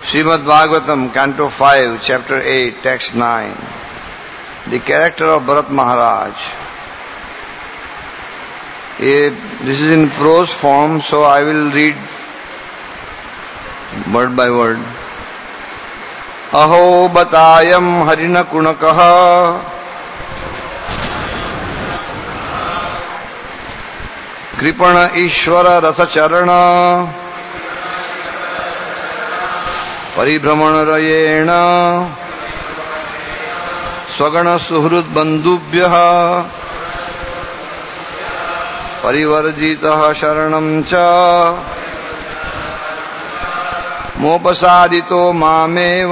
Srimad Bhagavatam, Canto 5, Chapter 8, Text 9. The character of Bharat Maharaj. This is in prose form, so I will read word by word. Aho batayam harina kunakaha kripana ishvara rasa charana परिभ्रमणरयेण स्वगणसुहृद्बन्धुभ्यः परिवर्जितः शरणं च मोपसादितो मामेव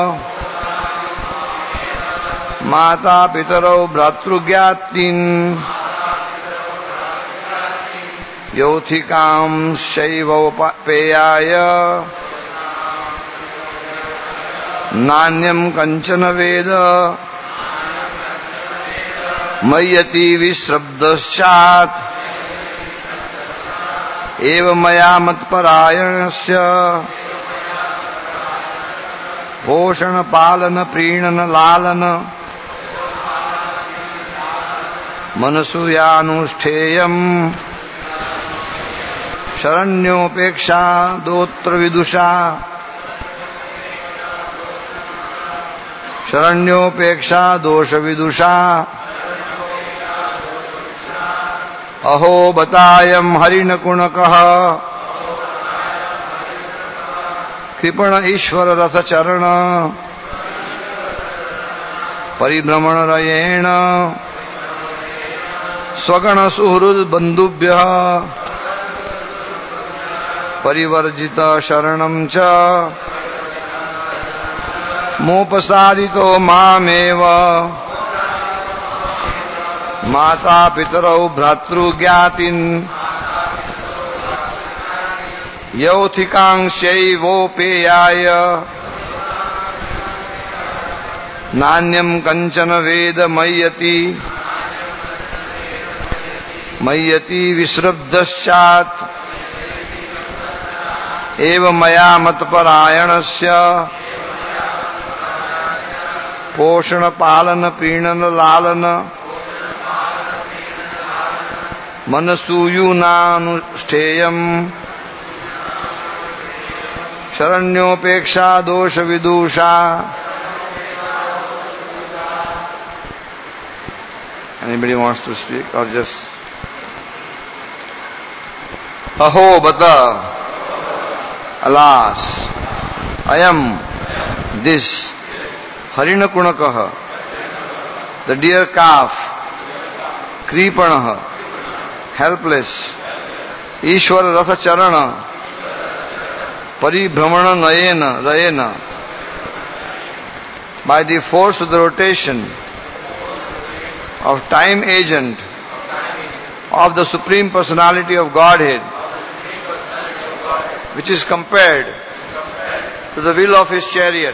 मातापितरौ भ्रातृज्ञातीन् यौथिकांश्चैवोपेयाय नान्यं कंचन वेद मय्यति विश्रब्दश्चात् एव मया मत्परायणस्य पोषण पालन प्रीणन लालन मनसूयानुष्ठेयम् शरण्योपेक्षा दोत्र विदुषा शरण्योपेक्षा दोष विदुषा अहो बतायम हरिण कुणकः कृपण ईश्वर रथ चरण परिभ्रमण रयेण स्वगण सुहृद बंधुभ्यः परिवर्जित शरणं च मोपसादितो मामेव माता पितरौ भ्रातृज्ञातीन् यौथिकांश्चैवोपेयाय नान्यं कंचन वेद मय्यति विश्रब्दश्चात् एव मया मत्परायणस्य पोषण पालन प्रीणन लालन मनसूयुनानुष्ठेयम् शरण्योपेक्षा दोष विदुषा. Anybody wants to speak or just aho bata, alas, I am this Harina Kunakaha, the deer calf, Kripanaha, helpless, Ishvara Rasa Charana, Paribhramana Rayena, by the force of the rotation of time agent of the Supreme Personality of Godhead, which is compared to the wheel of his chariot.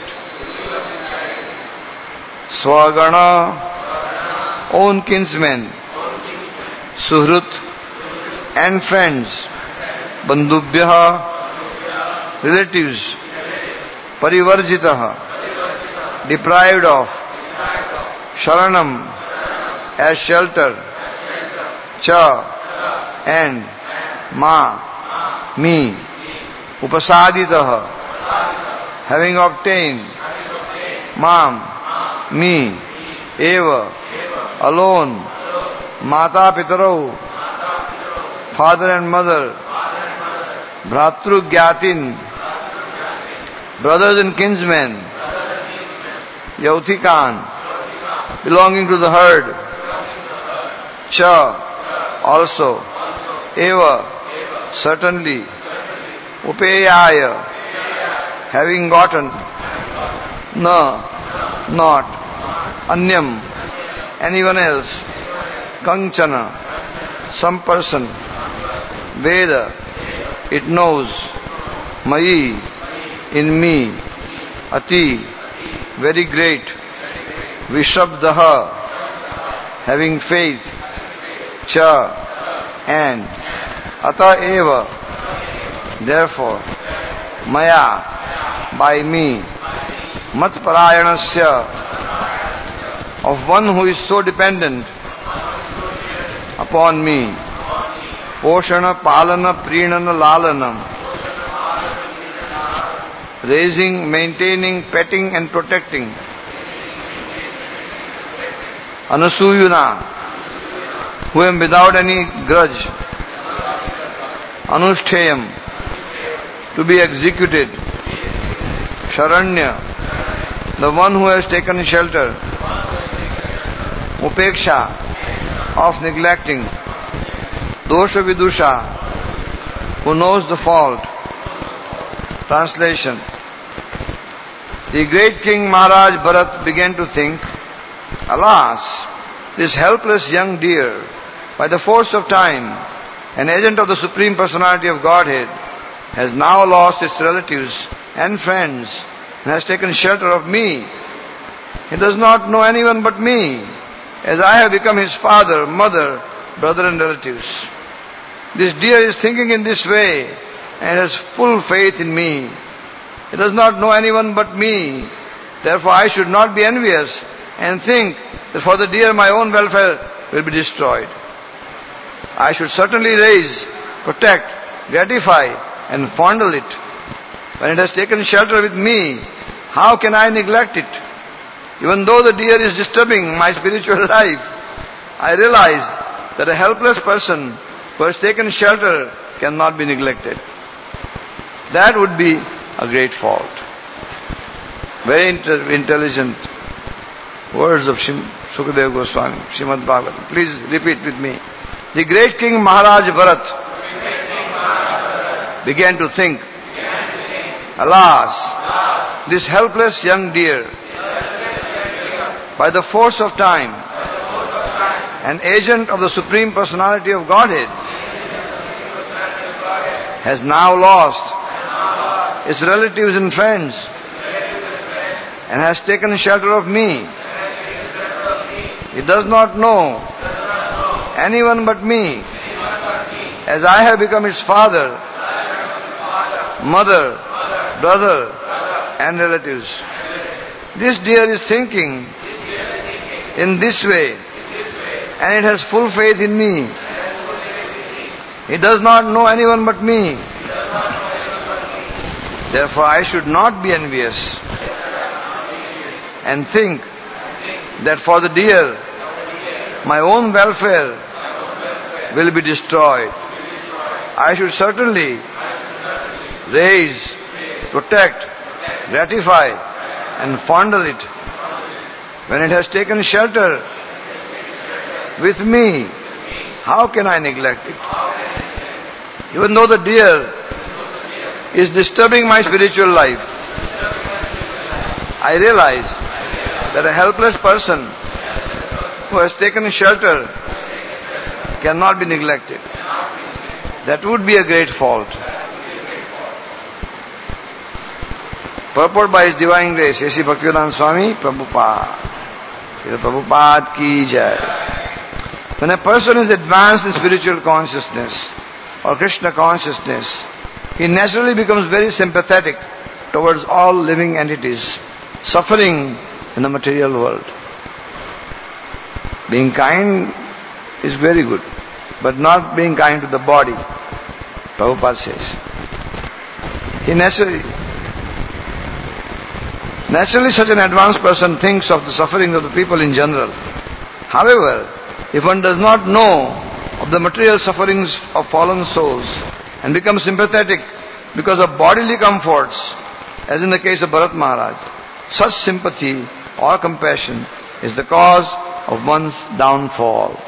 Swagana, own kinsmen, Suhrut and friends, Bandhubhyaha, relatives, Parivarjitaha, deprived of, Sharanam, as shelter, Cha, and Ma, me, Upasaditaha, having obtained, Mam, me, eva, alone, mata pitarau, father and mother, bhratru gyatin, brothers and kinsmen, yautikan, belonging to the herd, cha, also, eva, certainly, upeyaya, having gotten, na, not, anyam, anyone else, kanchana, some person, veda, it knows, mayi, in me, ati, very great, vishabdaha, having faith, cha, and, ata eva, therefore, maya, by me, mat parayanasya, of one who is so dependent upon me, poshana, palana, prinana, lalanam, raising, maintaining, petting and protecting, anasuyuna, who am without any grudge, anushteyam, to be executed, Sharanya, the one who has taken shelter, Upeksha, of neglecting, Dosha Vidusha, who knows the fault. Translation. The great King Maharaj Bharat began to think, alas, this helpless young deer, by the force of time, an agent of the Supreme Personality of Godhead, has now lost its relatives and friends and has taken shelter of me. He does not know anyone but me, as I have become his father, mother, brother and relatives. This deer is thinking in this way and has full faith in me. It does not know anyone but me. Therefore I should not be envious and think that for the deer my own welfare will be destroyed. I should certainly raise, protect, gratify and fondle it. When it has taken shelter with me, how can I neglect it? Even though the deer is disturbing my spiritual life, I realize that a helpless person who has taken shelter cannot be neglected. That would be a great fault. Very intelligent words of Sukadeva Goswami, Srimad Bhagavatam. Please repeat with me. The great King Maharaj Bharat began to think, alas, this helpless young deer, by the force of time, an agent of the Supreme Personality of Godhead, has now lost its relatives and friends and has taken shelter of me. It does not know anyone but me, as I have become its father, mother, brother and relatives. This deer is thinking in this way and it has full faith in me. It does not know anyone but me. Therefore I should not be envious and think that for the deer my own welfare will be destroyed. I should certainly raise, protect, gratify and fondle it. When it has taken shelter with me, how can I neglect it? Even though the deer is disturbing my spiritual life, I realize that a helpless person who has taken shelter cannot be neglected. That would be a great fault. Purport by His Divine Grace, A.C. Bhaktivedanta Swami Prabhupada. Prabhupada ki jai. When a person is advanced in spiritual consciousness or Krishna consciousness, he naturally becomes very sympathetic towards all living entities suffering in the material world. Being kind is very good, but not being kind to the body, Prabhupada says. Naturally such an advanced person thinks of the suffering of the people in general. However, if one does not know of the material sufferings of fallen souls and becomes sympathetic because of bodily comforts, as in the case of Bharat Maharaj, such sympathy or compassion is the cause of one's downfall.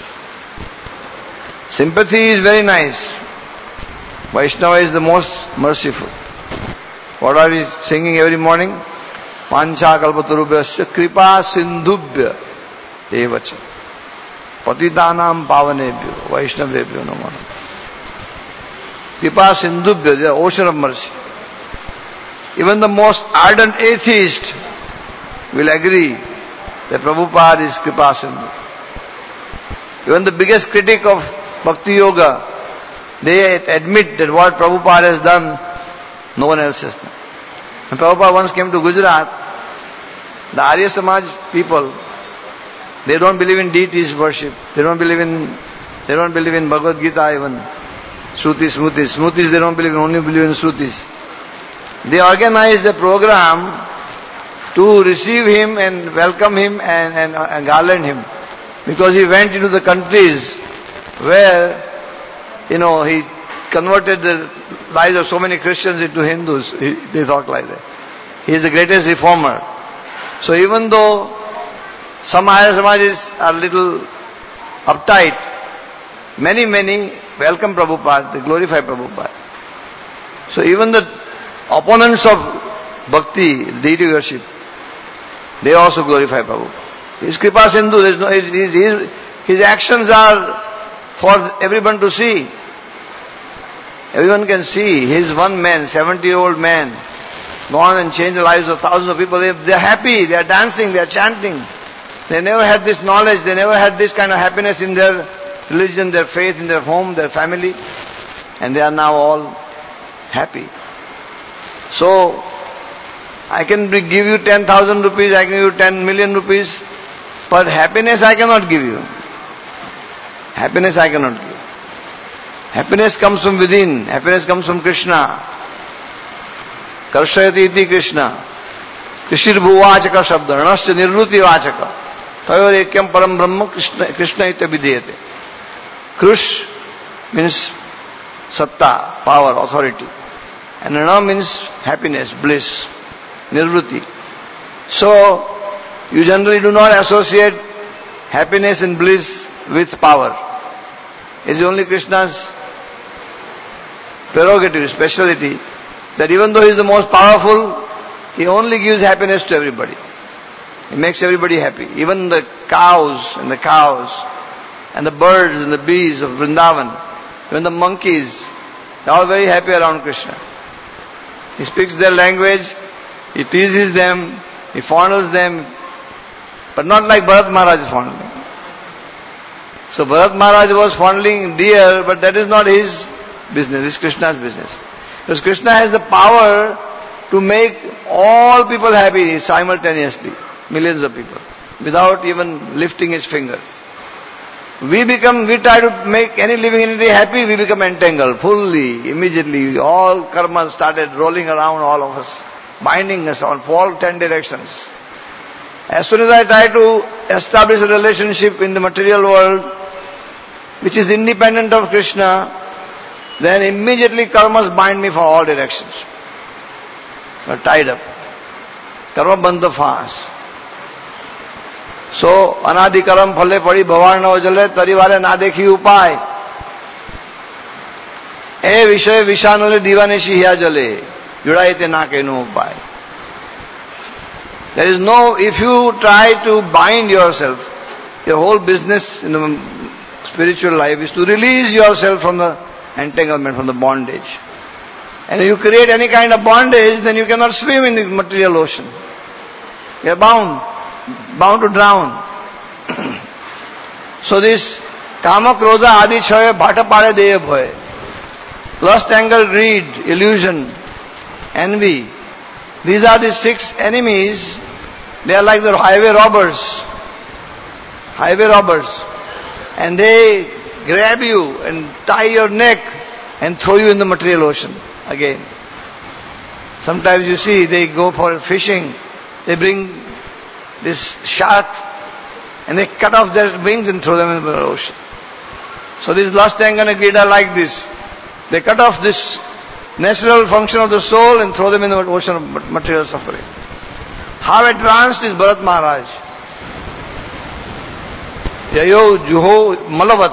Sympathy is very nice. Vaishnava is the most merciful. What are we singing every morning? Pancha kalpatarubhyasya kripa sindhubhya evacha patitanam pavanebhyo vaishnavebhyo namaha. Kripa sindhubhya, the ocean of mercy. Even the most ardent atheist will agree that Prabhupada is Kripa Sindhu. Even the biggest critic of Bhakti Yoga, they admit that what Prabhupada has done, no one else has done. When Prabhupada once came to Gujarat, the Arya Samaj people, they don't believe in deities worship. They don't believe in Bhagavad Gita even. Shrutis, Smrutis. Smrutis they don't believe in, only believe in Shrutis. They organized a program to receive him and welcome him and garland him. Because he went into the countries where, he converted the lives of so many Christians into Hindus. They thought like that. He is the greatest reformer. So even though some Arya Samajis are little uptight, many welcome Prabhupada, they glorify Prabhupada. So even the opponents of bhakti, deity worship, they also glorify Prabhupada. His Kripa Sindhu, his actions are for everyone to see. Everyone can see. He is one man, 70-year-old man, gone and changed the lives of thousands of people. They are happy, they are dancing, they are chanting. They never had this knowledge, they never had this kind of happiness in their religion, their faith, in their home, their family. And they are now all happy. So, I can give you 10,000 rupees, I can give you 10 million rupees, but happiness I cannot give you. Happiness I cannot give. Happiness comes from within. Happiness comes from Krishna. Karshayati iti Krishna. Krishir bhuvachaka shabda. Ranasya nirruti vachaka. Tayor ekyam param brahma Krishna iti videyate. Krish means satta, power, authority. And Rana means happiness, bliss, nirvruti. So, you generally do not associate happiness and bliss with power. It is only Krishna's prerogative, speciality, that even though he is the most powerful, he only gives happiness to everybody. He makes everybody happy. Even the cows and the birds and the bees of Vrindavan, even the monkeys, they are all very happy around Krishna. He speaks their language, he teases them, he fondles them, but not like Bharat Maharaj is fondling. So Bharat Maharaj was fondling deer, but that is not his business, it is Krishna's business. Because Krishna has the power to make all people happy simultaneously, millions of people, without even lifting his finger. We try to make any living entity happy, we become entangled fully, immediately. All karmas started rolling around all of us, binding us on all 10 directions. As soon as I try to establish a relationship in the material world, which is independent of Krishna, then immediately karmas bind me for all directions. We are tied up. Karma bandha fast. So, anadi karam phale padi bhavar na jale tarivare na dekhi upay. E vishay vishanule divane shiya jale. Judaite na kenu upay. There is no, if you try to bind yourself, your whole business in the spiritual life is to release yourself from the entanglement, from the bondage. And if you create any kind of bondage, then you cannot swim in the material ocean. You are bound to drown. So this kama, krodha, adi, chaya, bhata, pare, deya, bhoy. Lust, anger, greed, illusion, envy. These are the 6 enemies. They are like the highway robbers. And they grab you and tie your neck and throw you in the material ocean again. Sometimes you see they go for fishing. They bring this shark and they cut off their wings and throw them in the ocean. So this lust, anger and greed are like this. They cut off this natural function of the soul and throw them in the ocean of material suffering. How advanced is Bharat Maharaj? Yayo juho malavat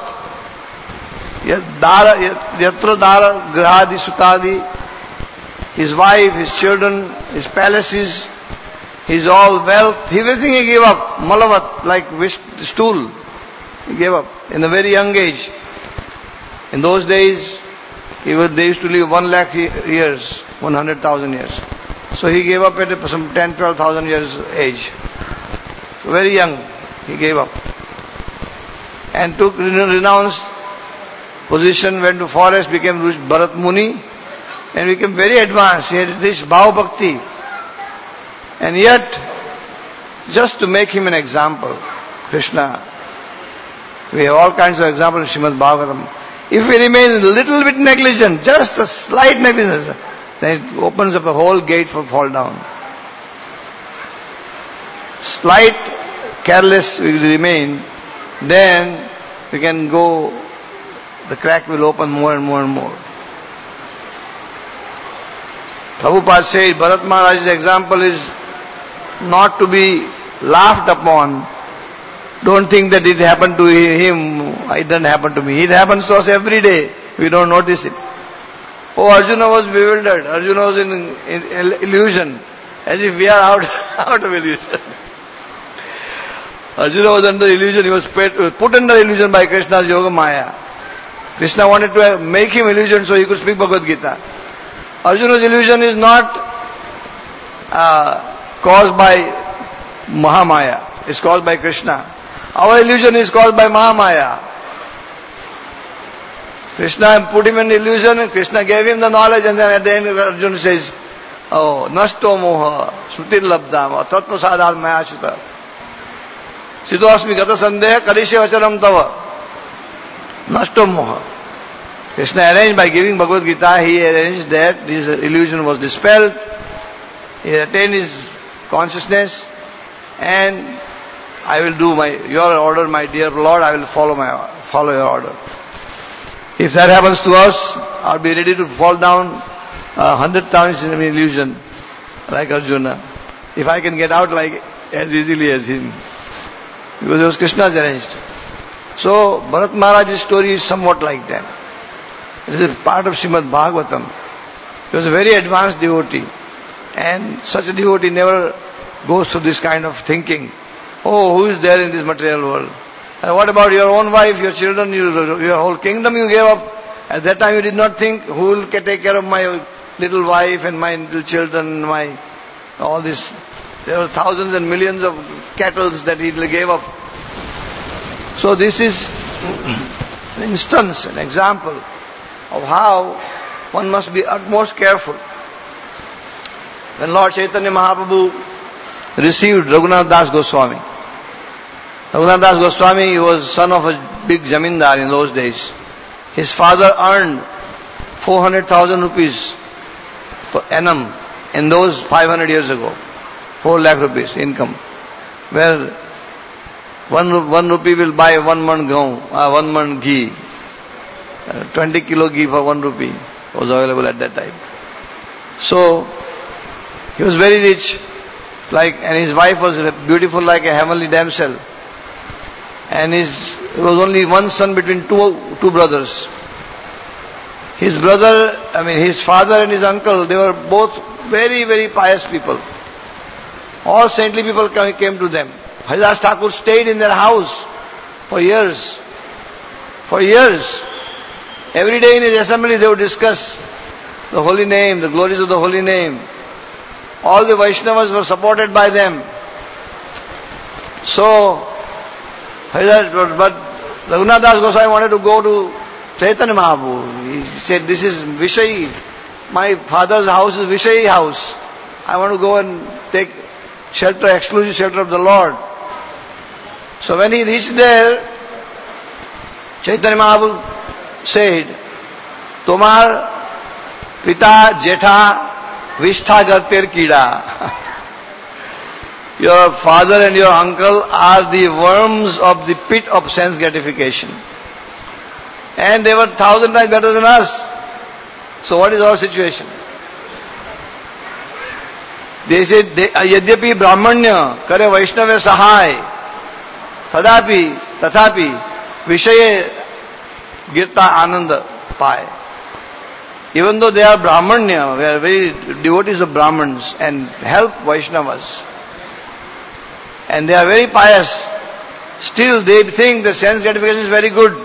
yatra dara grahadi sutadi. His wife, his children, his palaces, his all wealth, everything he gave up. Malavat, like stool, he gave up in a very young age. In those days, they used to live 1 lakh years, 100,000 years. So he gave up at some 10,000-12,000 years age. So very young, he gave up. And took renounced position, went to forest, became Bharat Muni, and became very advanced. He had reached Bhava Bhakti. And yet, just to make him an example, Krishna, we have all kinds of examples in Srimad Bhagavatam. If he remains a little bit negligent, just a slight negligence, then it opens up a whole gate for fall down. Slight careless will remain, then we can go, the crack will open more and more and more. Prabhupada said, Bharat Maharaj's example is not to be laughed upon. Don't think that it happened to him, it doesn't happen to me. It happens to us every day. We don't notice it. Oh, Arjuna was bewildered. Arjuna was in illusion. As if we are out of illusion. Arjuna was under illusion. He was put under illusion by Krishna's Yoga Maya. Krishna wanted to make him illusion so he could speak Bhagavad Gita. Arjuna's illusion is not caused by Mahamaya. It's caused by Krishna. Our illusion is caused by Mahamaya. Krishna put him in illusion, and Krishna gave him the knowledge, and then at the end Arjuna says, oh, Nashto Moha, Srutir Labdam, Tattva Sadhar Mayachita. Sidosmi Gata Sandeha Karishe Vacharam Tava. Nashto Moha. Krishna arranged by giving Bhagavad Gita, he arranged that this illusion was dispelled, he attained his consciousness, and I will do your order, my dear Lord, I will follow your order. If that happens to us, I'll be ready to fall down 100 times in an illusion, like Arjuna. If I can get out as easily as him. Because it was Krishna's arranged. So, Bharat Maharaj's story is somewhat like that. It is a part of Srimad Bhagavatam. He was a very advanced devotee. And such a devotee never goes through this kind of thinking. Oh, who is there in this material world? And what about your own wife, your children, your whole kingdom you gave up? At that time you did not think, who will take care of my little wife and my little children, all this. There were thousands and millions of cattle that he gave up. So this is an instance, an example of how one must be utmost careful. When Lord Chaitanya Mahaprabhu received Raghunath Das Goswami. Raghunath Das Goswami, he was son of a big zamindar in those days. His father earned 400,000 rupees per annum in those 500 years ago. 4 lakh rupees income. Where 1 rupee will buy 1 man ghee. 20 kilo ghee for 1 rupee was available at that time. So, he was very rich. And his wife was beautiful like a heavenly damsel. And there was only one son between two brothers. His father and his uncle, they were both very, very pious people. All saintly people came to them. Haridas Thakur stayed in their house for years. For years. Every day in his assembly they would discuss the holy name, the glories of the holy name. All the Vaishnavas were supported by them. So, but Raghunath Das Goswami wanted to go to Chaitanya Mahaprabhu. He said, this is Vishayi. My father's house is Vishayi house. I want to go and take shelter, exclusive shelter of the Lord. So when he reached there, Chaitanya Mahaprabhu said, Tomar Pita Jetha Vishtha Garter Kida. Your father and your uncle are the worms of the pit of sense gratification. And they were 1,000 times better than us. So what is our situation? They said, Yadyapi Brahmanya Kare Vaishnava Sahai Tathapi Vishaye Girta Ananda Pai. Even though they are Brahmanya, we are very devotees of Brahmins and help Vaishnavas, and they are very pious, still they think the sense gratification is very good.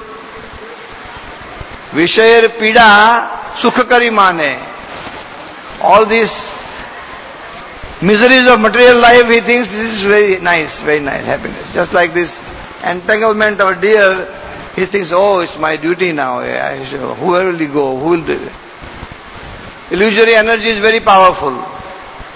Vishayar Pida Sukhakari Mane. All these miseries of material life, he thinks this is very nice happiness. Just like this entanglement of a deer, he thinks, oh, it's my duty now. Whoever will go, who will do it? Illusory energy is very powerful.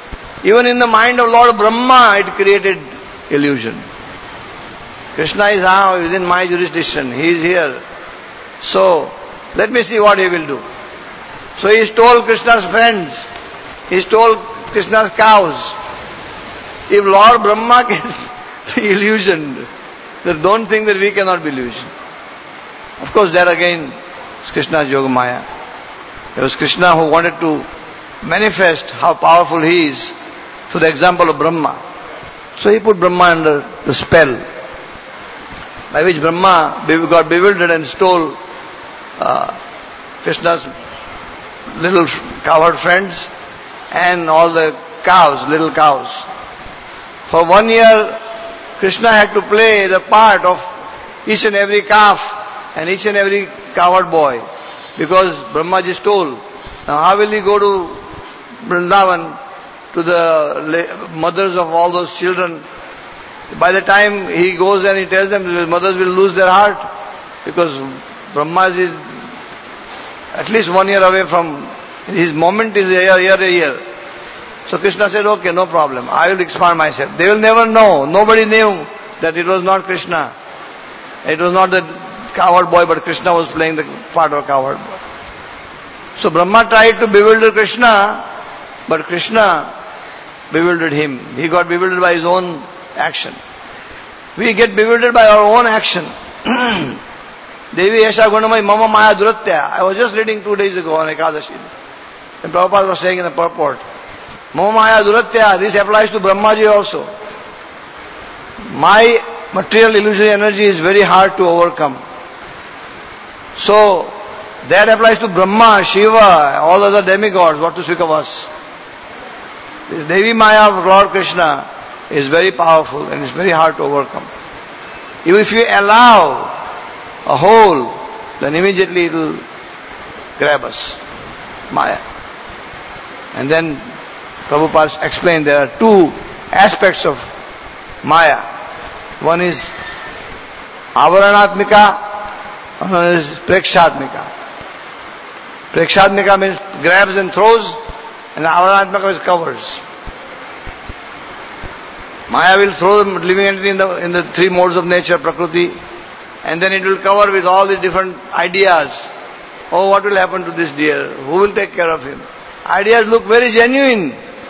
Even in the mind of Lord Brahma, it created illusion. Krishna is now within my jurisdiction. He is here. So, let me see what he will do. So he stole Krishna's friends. He stole Krishna's cows. If Lord Brahma can be illusioned, then don't think that we cannot be illusioned. Of course, there again is Krishna's Yoga Maya. It was Krishna who wanted to manifest how powerful he is through the example of Brahma. So he put Brahma under the spell, by which Brahma got bewildered and stole Krishna's little cowherd friends and all the cows, little cows. For 1 year, Krishna had to play the part of each and every calf and each and every cowherd boy, because Brahmaji stole. Now how will he go to Vrindavan, to the mothers of all those children? By the time he goes and he tells them, the mothers will lose their heart, because Brahmaji is at least 1 year away from, his moment is a year. So Krishna said, okay, no problem, I will expand myself. They will never know. Nobody knew that it was not Krishna. It was not the cowherd boy, but Krishna was playing the part of a cowherd boy. So Brahma tried to bewilder Krishna, but Krishna bewildered him. He got bewildered by his own action. We get bewildered by our own action. Devi Esha Gunamai Mama Maya Duratya. I was just reading 2 days ago on Ekadashi. And Prabhupada was saying in the purport, Mama Maya Duratya, this applies to Brahmaji also. My material illusory energy is very hard to overcome. So, that applies to Brahma, Shiva, all other demigods, what to speak of us. This Devi Maya of Lord Krishna is very powerful and it's very hard to overcome. If you allow a hole, then immediately it will grab us. Maya. And then Prabhupada explained there are 2 aspects of Maya. One is Avaranatmika, one is Prekshatmika. Prekshatmika means grabs and throws, and Avaranatmika means covers. Maya will throw the living entity in the 3 modes of nature, Prakriti, and then it will cover with all these different ideas. Oh, what will happen to this deer? Who will take care of him? Ideas look very genuine.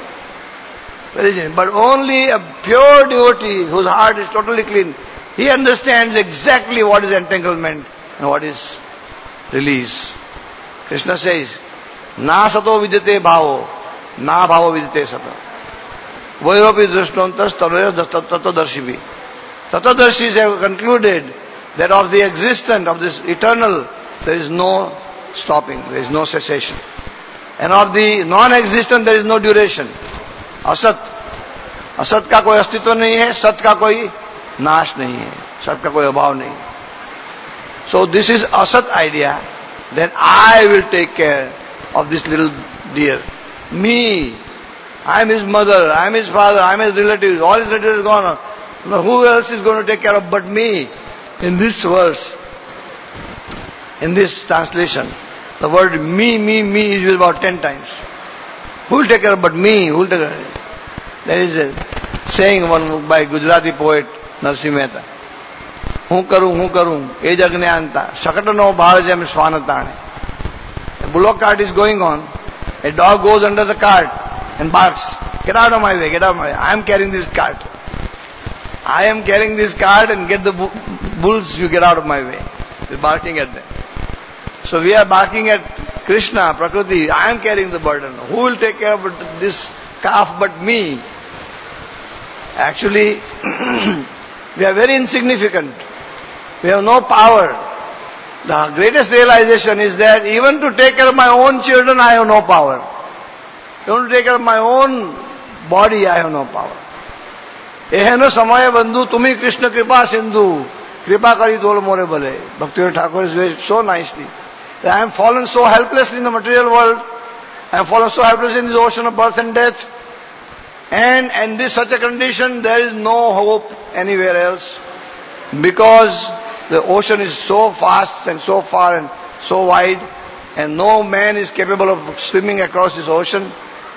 Very genuine. But only a pure devotee whose heart is totally clean, he understands exactly what is entanglement and what is release. Krishna says, Na sato vidyate bhavo, na bhavo vidyate sato. Vairopi drashtontas tato darshibi. Tatadarshis have concluded that of the existent, of this eternal, there is no stopping, there is no cessation. And of the non-existent, there is no duration. Asat. Asat का कोई अस्तित्व नहीं है, सत का कोई नाश नहीं है, सत का कोई अभाव नहीं है. So this is asat idea, then I will take care of this little deer. Me, I am his mother, I am his father, I am his relatives, all his relatives are gone. Now who else is going to take care of but me? In this verse, in this translation, the word me is used about 10 times. Who will take care of but me? Who will take care of it? There is a saying one by Gujarati poet Narsimha Mehta. Hun karu, e jagne anta, shakata no bhar jam swanatane. A bullock cart is going on, a dog goes under the cart and barks, get out of my way, get out of my way. I am carrying this cart. I am carrying this cart and get the bulls, you get out of my way. They are barking at them. So we are barking at Krishna, Prakriti, I am carrying the burden. Who will take care of this calf but me? Actually, we are very insignificant. We have no power. The greatest realization is that even to take care of my own children, I have no power. Even to take care of my own body, I have no power. Eheno samaya bandhu tumi Krishna kripa sindhu. Kripa kari tol more bale. Bhaktivinoda Thakur is very so nicely. I am fallen so helplessly in the material world. I am fallen so helplessly in this ocean of birth and death. And in this such a condition, there is no hope anywhere else. Because the ocean is so vast and so far and so wide, and no man is capable of swimming across this ocean.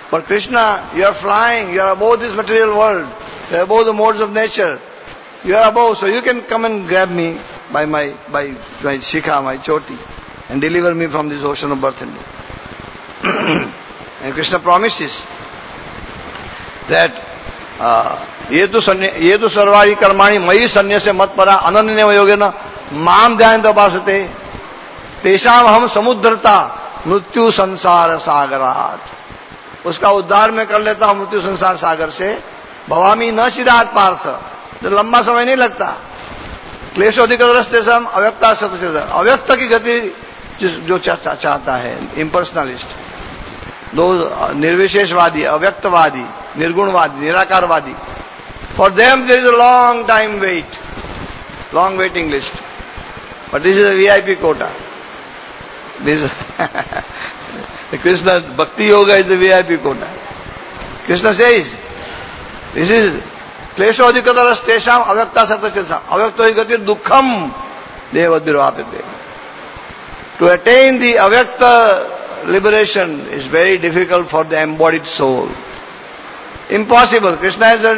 But Krishna, you are flying, you are above this material world, you are above the modes of nature, you are above, so you can come and grab me by my shikha, my choti, and deliver me from this ocean of birth and death. And Krishna promises that ye tu sarvari karmani mayi sanyasya matpara ananyeva yogena mam dhyananta upasate tesham aham samuddrata mrityu sansara sagarat. उसका उद्धार मैं कर लेता हूं मृत्यु संसार सागर से. भवामी न चिरात पार्थ, तो लंबा समय नहीं लगता. क्लेशोधिकरस्ते सम अव्यक्ता सत्य, अव्यक्त की गति जो चाहता है इम्पर्सनलिस्ट, दो निर्विशेषवादी, अव्यक्तवादी, निर्गुणवादी, निराकारवादी, for them there is a long time wait, long waiting list. But this is a VIP quota. This Krishna Bhakti Yoga is the VIP quota. Krishna says, this is kleshodikataras tesham avyakta sattachasam avyakto higati dukkham devadvirvapite. To attain the avyakta liberation is very difficult for the embodied soul. Impossible. Krishna is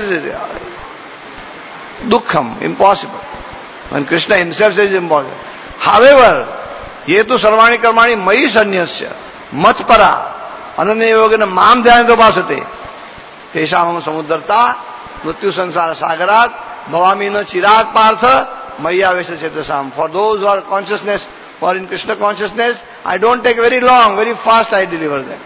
dukkham, impossible. When Krishna himself says impossible. However, ye tu sarvani karmani mayi sanyasya matpara ananya yogena mam dhyananta upasate tesham samuddarta mrityu sansara sagarat bhavami na chirat partha maya vesha chetasam. For those who are consciousness, who are in Krishna consciousness, I don't take very long, very fast I deliver them.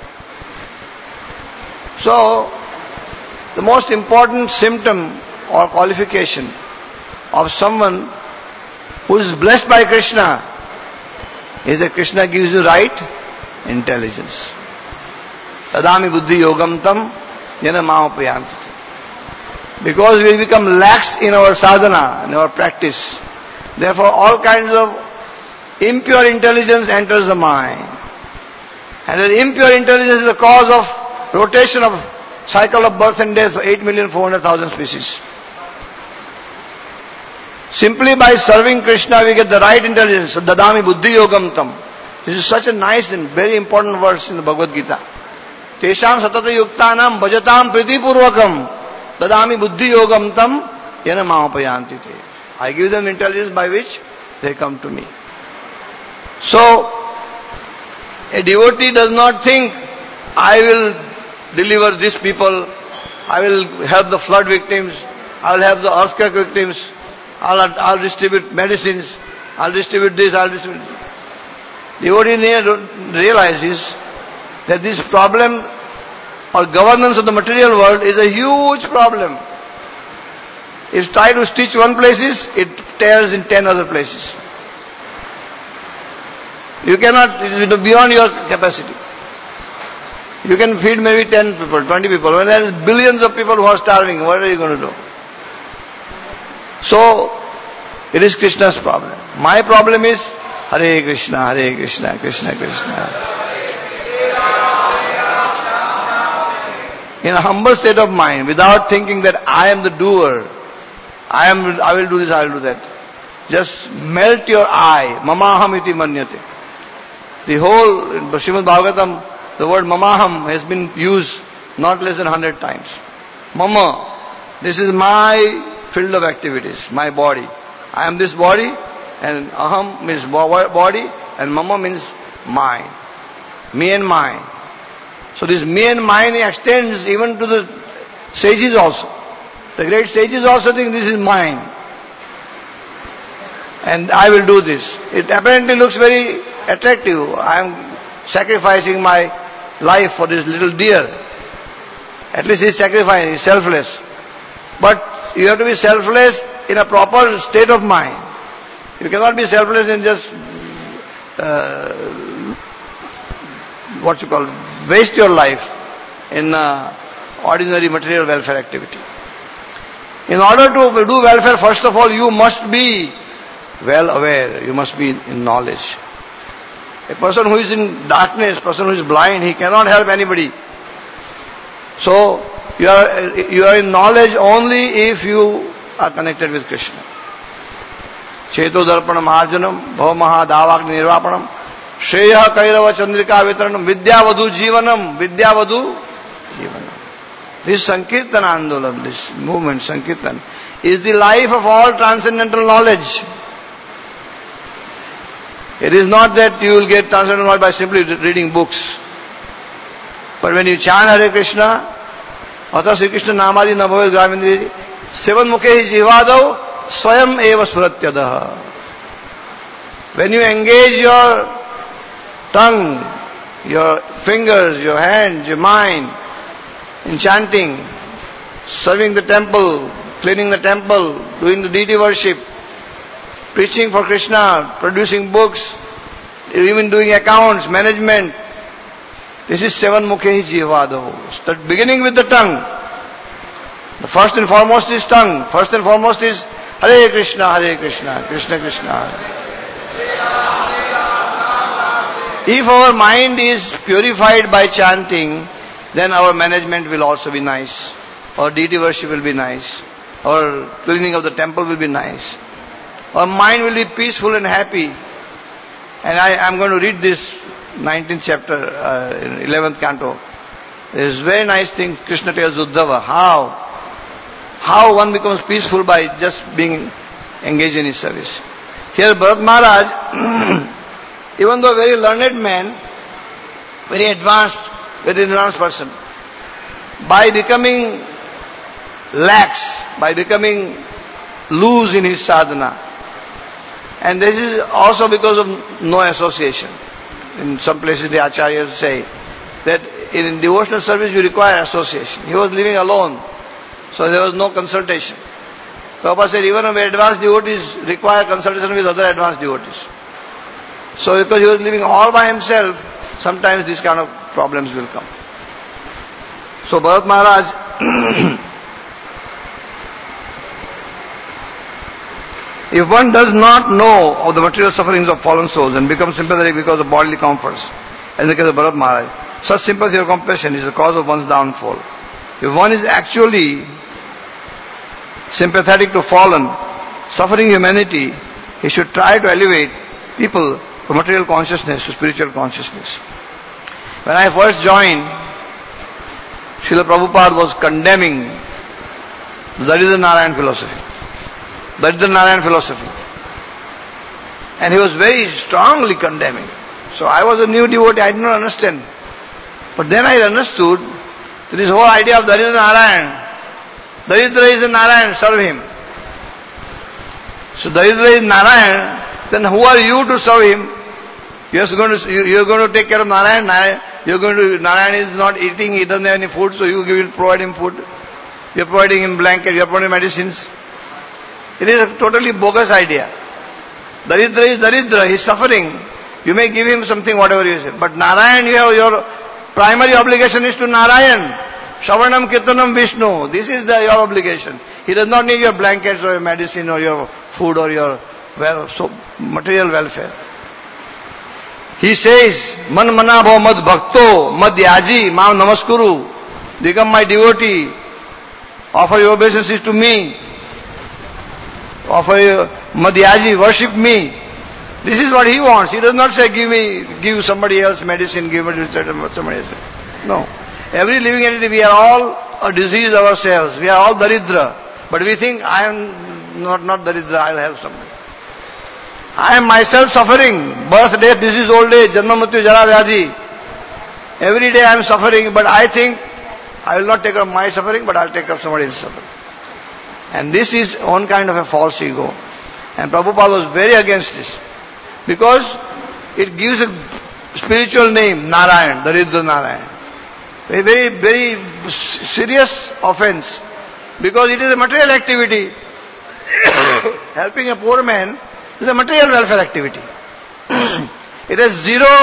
So, the most important symptom or qualification of someone who is blessed by Krishna is that Krishna gives you right intelligence. Tadami buddhi yogam tam jana mamapayanti. Because we become lax in our sadhana, in our practice, therefore all kinds of impure intelligence enters the mind. And the impure intelligence is the cause of rotation of cycle of birth and death of 8,400,000 species. Simply by serving Krishna we get the right intelligence. Dadami buddhi yogam tam. This is such a nice and very important verse in the Bhagavad Gita. Tesham satata yuktanam bhajatam priti purvakam dadami buddhi yogam tam yana mamapayanti te. I give them intelligence by which they come to me. So, a devotee does not think, I will deliver these people, I will help the flood victims, I will help the earthquake victims, I'll distribute medicines, I'll distribute this, I'll distribute this. Devotee realizes that this problem or governance of the material world is a huge problem. If try to stitch one places, it tears in 10 other places. You cannot, it is beyond your capacity. You can feed maybe 10 people, 20 people. When there is billions of people who are starving, what are you going to do? So, it is Krishna's problem. My problem is, Hare Krishna, Krishna Krishna. In a humble state of mind, without thinking that I am the doer, I will do this, I will do that. Just melt your I, mamaham iti manyate. The whole, in Srimad Bhagavatam, the word mamaham has been used not less than 100 times. Mama, this is my field of activities, my body. I am this body, and aham means body, and mama means mind. Me and mine. So this me and mine extends even to the sages also. The great sages also think this is mine. And I will do this. It apparently looks very attractive. I am sacrificing my life for this little deer. At least he is sacrificing, he is selfless. But you have to be selfless in a proper state of mind. You cannot be selfless and just waste your life in ordinary material welfare activity. In order to do welfare, first of all, you must be well aware, you must be in knowledge. A person who is in darkness, person who is blind, he cannot help anybody. So, you are in knowledge only if you are connected with Krishna. Cheto darpanam arjanam, bhava davagni nirvapanam, shreya kairava chandrika vitranam, vidyavadhu jivanam, vidyavadhu Jivanam. This Sankirtan Andolan, this movement, Sankirtan, is the life of all transcendental knowledge. It is not that you will get transcendental knowledge by simply reading books. But when you chant Hare Krishna, Ata Sri Krishna Namadi Nabhavet Gramindri, Sevan Mukhe Jivadav Swayam Eva Suratyadaha. When you engage your tongue, your fingers, your hands, your mind in chanting, serving the temple, cleaning the temple, doing the deity worship, preaching for Krishna, producing books, even doing accounts, management. This is Sevan Mukhe Jivadav. Start beginning with the tongue. The first and foremost is tongue. First and foremost is Hare Krishna, Krishna Krishna. If our mind is purified by chanting, then our management will also be nice. Our deity worship will be nice. Our cleaning of the temple will be nice. Our mind will be peaceful and happy. And I am going to read this 19th chapter, 11th canto. There is very nice thing Krishna tells Uddhava. How one becomes peaceful by just being engaged in his service. Here Bharat Maharaj, even though a very learned man, very advanced person, by becoming lax, by becoming loose in his sadhana, and this is also because of no association. In some places the acharyas say that in devotional service you require association. He was living alone, so there was no consultation. Prabhupada said even advanced devotees require consultation with other advanced devotees. So because he was living all by himself, sometimes these kind of problems will come. So Bharat Maharaj if one does not know of the material sufferings of fallen souls and becomes sympathetic because of bodily comforts, in the case of Bharat Maharaj, such sympathy or compassion is the cause of one's downfall. If one is actually sympathetic to fallen, suffering humanity, he should try to elevate people from material consciousness to spiritual consciousness. When I first joined, Srila Prabhupada was condemning Daridra Narayan philosophy. And he was very strongly condemning. So I was a new devotee, I did not understand. But then I understood that this whole idea of Daridra Narayan, Daridra is a Narayan, serve him. So Daridra is Narayan, then who are you to serve him? You are going to take care of Narayan. Narayan is not eating, he doesn't have any food, so you will provide him food. You are providing him blanket, you are providing medicines. It is a totally bogus idea. Daridra is Daridra, he is suffering. You may give him something, whatever you say. But Narayan, your primary obligation is to Narayan. Shravanam Kirtanam Vishnu. This is your obligation. He does not need your blankets or your medicine or your food or your material welfare. He says, Man manabho mad bhakto mad yaji mam namaskuru. Become my devotee. Offer your obeisances to me. Offer your madhyaji, worship me. This is what he wants. He does not say, give somebody else medicine, give somebody else. No. Every living entity, we are all a disease ourselves. We are all Daridra. But we think, I am not Daridra, I will help somebody. I am myself suffering. Birth, death, disease, old age, Janma, Mrityu, Jara, Vyadhi. Every day I am suffering, but I think, I will not take care of my suffering, but I will take care of somebody else's suffering. And this is one kind of a false ego. And Prabhupada was very against this. Because it gives a spiritual name, Narayan, Daridra Narayan. A very, very serious offense. Because it is a material activity. Helping a poor man is a material welfare activity. It has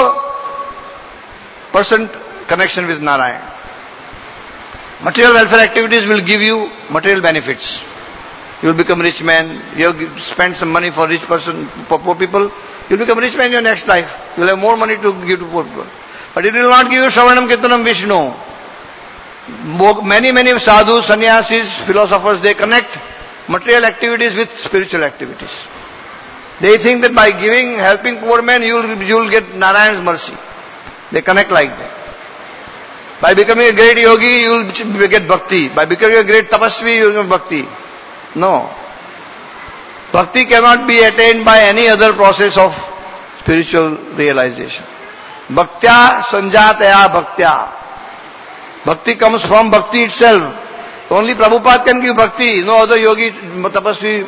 0% connection with Narayan. Material welfare activities will give you material benefits. You will become rich man. You spend some money for rich person, for poor people. You will become rich man in your next life. You will have more money to give to poor people. But it will not give you Shravanam Kirtanam Vishnu. Many sadhus, sannyasis, philosophers, they connect material activities with spiritual activities. They think that by helping poor men, you will get Narayan's mercy. They connect like that. By becoming a great yogi, you will get bhakti. By becoming a great tapasvi, you will get bhakti. No. Bhakti cannot be attained by any other process of spiritual realization. Bhaktya sanjataya bhaktya. Bhakti comes from bhakti itself. Only Prabhupada can give bhakti. No other yogi, tapasvi,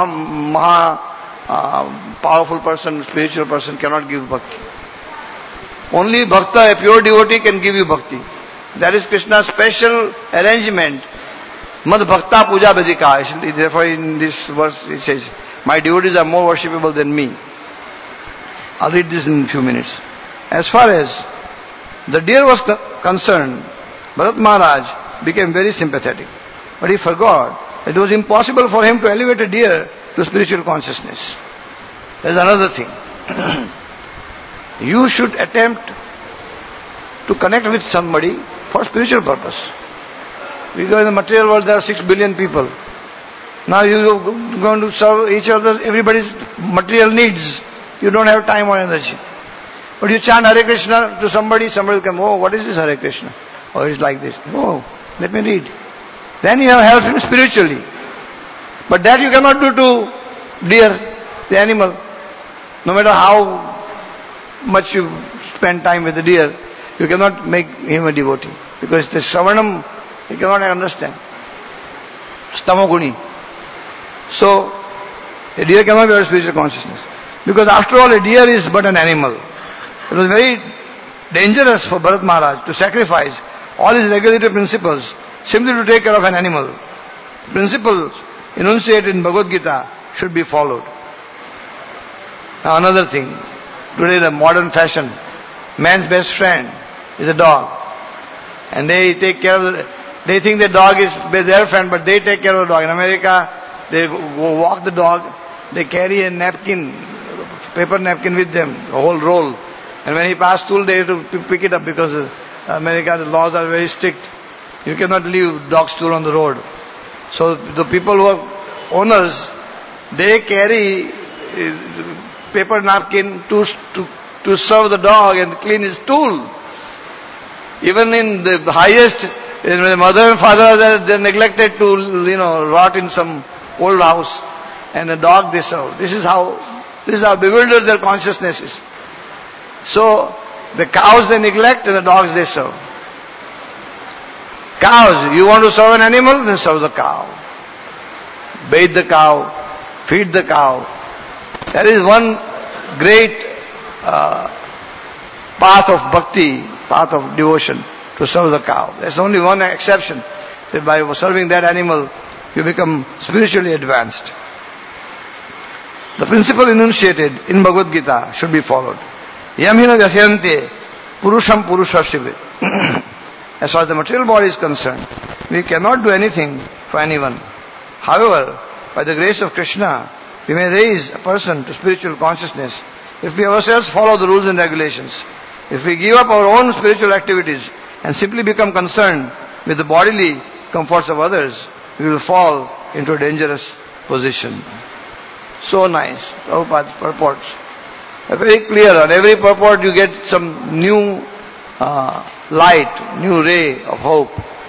powerful person, spiritual person cannot give bhakti. Only bhakta, a pure devotee, can give you bhakti. That is Krishna's special arrangement. Mad bhakta puja vedika. Therefore in this verse it says, my devotees are more worshipable than me. I'll read this in a few minutes. As far as the deer was concerned, Bharat Maharaj became very sympathetic. But he forgot it was impossible for him to elevate a deer to spiritual consciousness. There's another thing. You should attempt to connect with somebody for spiritual purpose. Because in the material world there are 6 billion people. Now you are going to serve each other, everybody's material needs. You don't have time or energy. But you chant Hare Krishna to somebody, somebody will come, oh, what is this Hare Krishna? Oh, it's like this. Oh, let me read. Then you have helped him spiritually. But that you cannot do to deer, the animal. No matter how much you spend time with the deer, you cannot make him a devotee. Because the Shravanam, he cannot understand. Stamoguni. So, a deer cannot be a spiritual consciousness. Because after all, a deer is but an animal. It was very dangerous for Bharat Maharaj to sacrifice all his regulatory principles simply to take care of an animal. Principles enunciated in Bhagavad Gita should be followed. Now another thing. Today the modern fashion, man's best friend is a dog. And they take care of they think the dog is their friend, but they take care of the dog. In America, they walk the dog, they carry a napkin, paper napkin with them, a whole roll. And when he passes stool, they have to pick it up because America, the laws are very strict. You cannot leave dog stool on the road. So the people who are owners, they carry paper napkin to serve the dog and clean his stool. Even in the highest, when the mother and father they're neglected to rot in some old house, and a dog they serve. This is how bewildered their consciousness is. So the cows they neglect and the dogs they serve. Cows, you want to serve an animal, then serve the cow. Bathe the cow, feed the cow. That is one great path of bhakti, path of devotion, to serve the cow. There's only one exception, that by serving that animal, you become spiritually advanced. The principle enunciated in Bhagavad Gita should be followed. Yamhina vyasyante purusham purushashive. As far as the material body is concerned, we cannot do anything for anyone. However, by the grace of Krishna, we may raise a person to spiritual consciousness if we ourselves follow the rules and regulations. If we give up our own spiritual activities and simply become concerned with the bodily comforts of others, we will fall into a dangerous position. So nice. Prabhupada's purports are very clear. On every purport you get some new light, new ray of hope.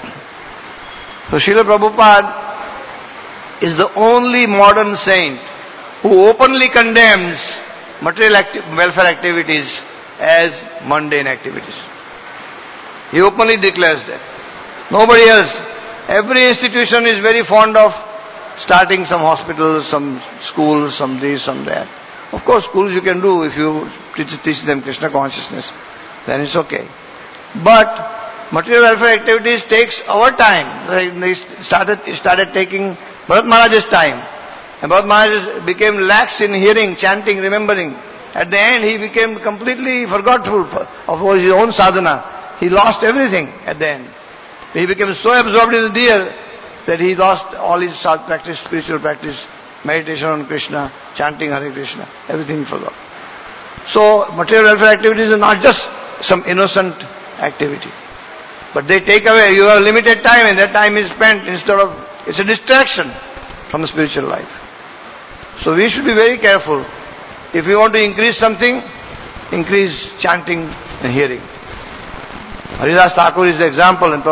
So Srila Prabhupada is the only modern saint who openly condemns material welfare activities as mundane activities. He openly declares that. Nobody else. Every institution is very fond of starting some hospitals, some schools, some this, some that. Of course, schools you can do if you teach them Krishna consciousness. Then it's okay. But material welfare activities takes our time. They started taking Bharat Maharaj's time. And Bharat Maharaj became lax in hearing, chanting, remembering. At the end, he became completely forgetful of his own sadhana. He lost everything at the end. He became so absorbed in the deer that he lost all his practice, spiritual practice, meditation on Krishna, chanting Hare Krishna, everything he forgot. So, material welfare activities are not just some innocent activity. But they take away, you have limited time and that time is spent instead of, it's a distraction from the spiritual life. So we should be very careful. If we want to increase something, increase chanting and hearing. Haridas Thakur is the example, and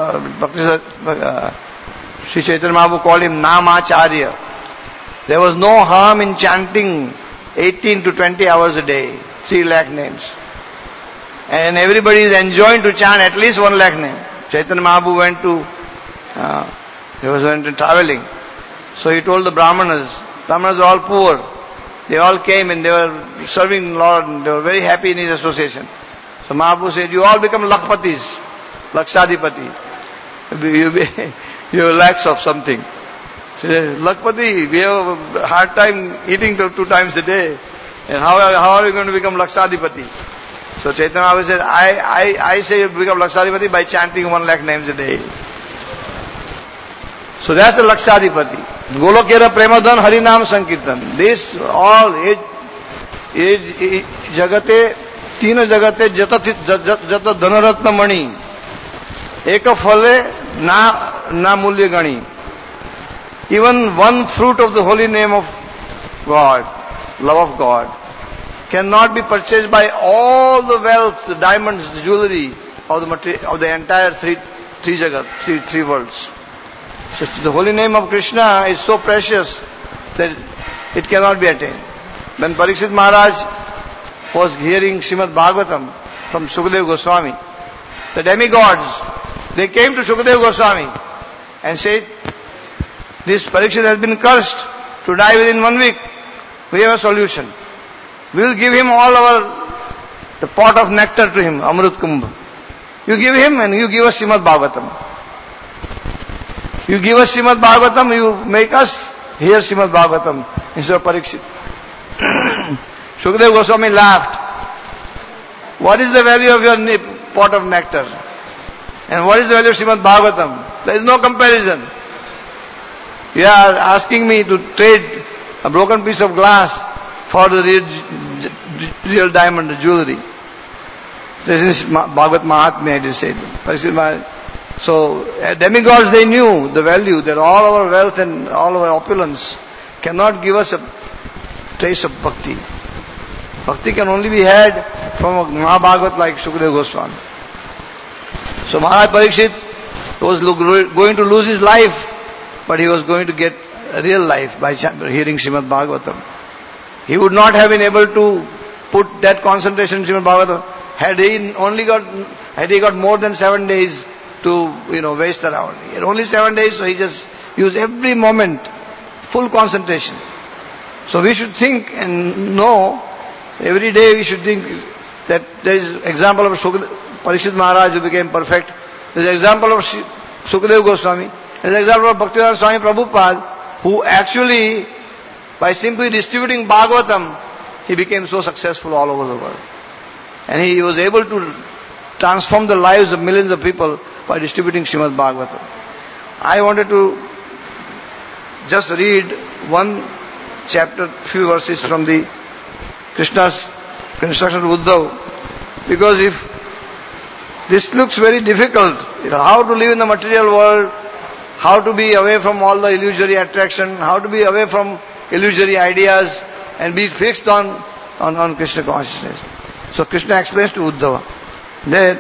Sri Chaitanya Mahaprabhu called him Namacharya. There was no harm in chanting 18 to 20 hours a day, 3 lakh names. And everybody is enjoying to chant at least 1 lakh name. Chaitanya Mahaprabhu went traveling. So he told the Brahmanas are all poor. They all came and they were serving Lord and they were very happy in his association. So Mahaprabhu said, you all become Lakpatis, Lakshadipati. You have lakhs of something. He said, Lakpati, we have a hard time eating 2 times a day. And how are you going to become Lakshadipati? So Chaitanya Mahaprabhu said, I say you become Lakshadipati by chanting 1 lakh names a day. So that's the Lakshadipati. Golokera Premadhan Harinam Sankirtan. This all jagate, teen jagate jata dhanaratna mani. Eka phale na mulya gani. Even one fruit of the holy name of God, love of God, cannot be purchased by all the wealth, the diamonds, the jewelry of the entire three jagat, three worlds. So the holy name of Krishna is so precious that it cannot be attained. When Parikshit Maharaj was hearing Srimad Bhagavatam from Sukadeva Goswami, the demigods, they came to Sukadeva Goswami and said, this Parikshit has been cursed to die within 1 week. We have a solution. We will give him the pot of nectar to him, Amrut Kumbh. You give him and you give us Srimad Bhagavatam. You give us Srimad Bhagavatam, you make us hear Srimad Bhagavatam instead of Parikshit. Sukadeva Goswami laughed. What is the value of your pot of nectar? And what is the value of Srimad Bhagavatam? There is no comparison. You are asking me to trade a broken piece of glass for the real diamond, the jewelry. This is Bhagavat Mahatmya, it is said. So, demigods, they knew the value that all our wealth and all our opulence cannot give us a trace of bhakti. Bhakti can only be had from a Mahabhagavat like Sukadeva Goswami. So Maharaj Parikshit was going to lose his life, but he was going to get a real life by hearing Srimad Bhagavatam. He would not have been able to put that concentration in Srimad Bhagavatam had he got more than 7 days to waste around. He had only 7 days, so he just used every moment, full concentration. So we should think and know, every day we should think that there is example of Parikshit Maharaj who became perfect. There is example of Sukadeva Goswami. There is example of Bhaktivedanta Swami Prabhupada, who actually, by simply distributing Bhagavatam, he became so successful all over the world. And he was able to transform the lives of millions of people by distributing Srimad Bhagavatam. I wanted to just read one chapter, few verses from the Krishna's instruction to Uddhav, because if this looks very difficult, how to live in the material world, how to be away from all the illusory attraction, how to be away from illusory ideas and be fixed on Krishna consciousness. So Krishna explains to Uddhava that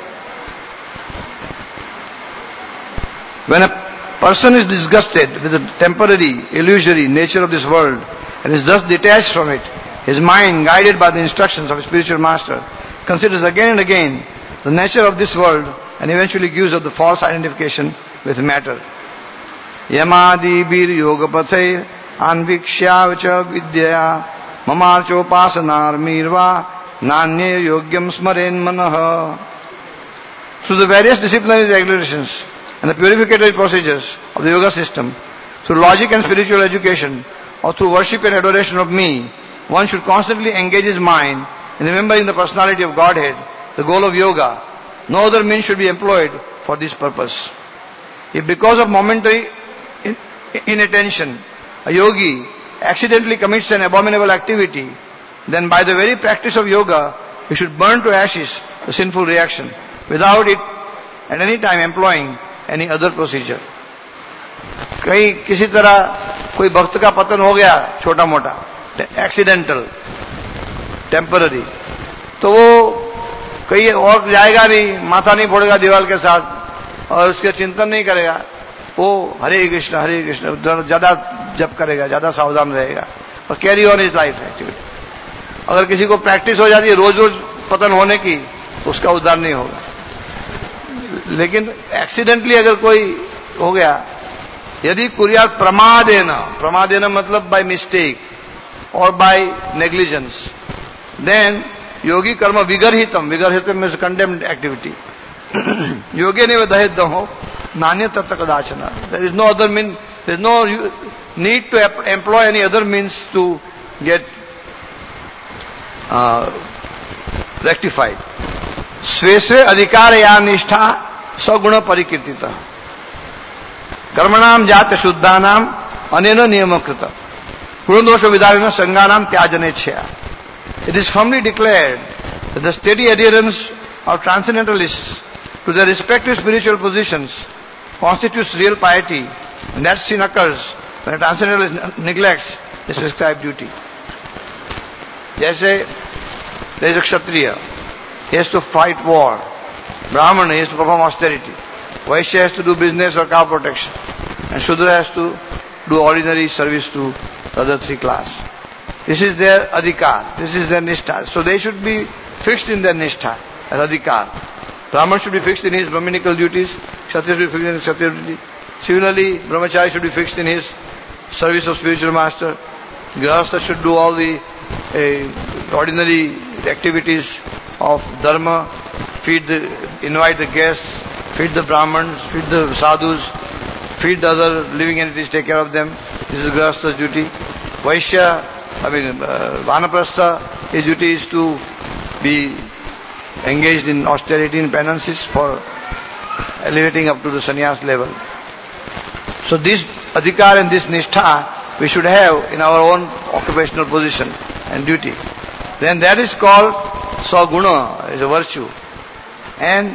when a person is disgusted with the temporary, illusory nature of this world and is thus detached from it, his mind, guided by the instructions of a spiritual master, considers again and again the nature of this world and eventually gives up the false identification with matter. Yamadi bir yogapathe anvikshya vacha vidya mamarchopasanar mirva nanye yogyam smaren manaha. Through the various disciplinary regulations and the purificatory procedures of the yoga system, through logic and spiritual education, or through worship and adoration of me, one should constantly engage his mind in remembering the personality of Godhead, the goal of yoga. No other means should be employed for this purpose. If because of momentary inattention, a yogi accidentally commits an abominable activity, then by the very practice of yoga, he should burn to ashes the sinful reaction, without it at any time employing any other procedure. कहीं किसी तरह कोई भक्त का पतन हो गया छोटा मोटा, एक्सीडेंटल, टेम्पररी, तो वो कहीं और जाएगा नहीं, माथा नहीं फोड़ेगा दीवार के साथ और उसके चिंतन नहीं करेगा, वो हरे कृष्ण ज्यादा जप करेगा, ज्यादा सावधान रहेगा और carry on is life activity. अगर किसी को प्रैक्टिस हो जाती है रोज रोज पतन होने की, तो उसका उद्धार नहीं होगा। लेकिन एक्सीडेंटली अगर कोई हो गया, यदि कुर्यात प्रमादेन मतलब बाय मिस्टेक और बाय नेग्लिजेंस, देन योगी कर्म विगर्हितम मीन्स कंडेम्ड एक्टिविटी। योगे ने दहेद हो नान्य तत्व कदाचन। There is no other mean, there is no need to employ any other means to get rectified. स्वे अधिकार या निष्ठा सगुण परिकीर्तित कर्मणाम जात शुद्धानाम अनेन नियमकृत गुणदोष विधान संज्ञानाम त्याजनेच्छया। It is firmly declared that the steady adherence of transcendentalists to their respective spiritual positions constitutes real piety, and that sin occurs when a transcendentalist neglects his prescribed duty. जैसे there is a Kshatriya, he has to fight war. Brahmana, he has to perform austerity. Vaishya has to do business or cow protection. And Shudra has to do ordinary service to the other three class. This is their adhikar, this is their nishtha. So they should be fixed in their nishtha, as adhikar. Brahman should be fixed in his Brahminical duties, Kshatriya should be fixed in his Kshatriya duty. Similarly, Brahmachari should be fixed in his service of spiritual master. Grihastha should do all the ordinary activities of dharma, invite the guests, feed the Brahmins, feed the sadhus, feed the other living entities, take care of them. This is Grihastha's duty. Vaishya, Vanaprastha, his duty is to be engaged in austerity and penances for elevating up to the sannyas level. So this adhikar and this nishtha we should have in our own occupational position and duty. Then that is called saguna, is a virtue. And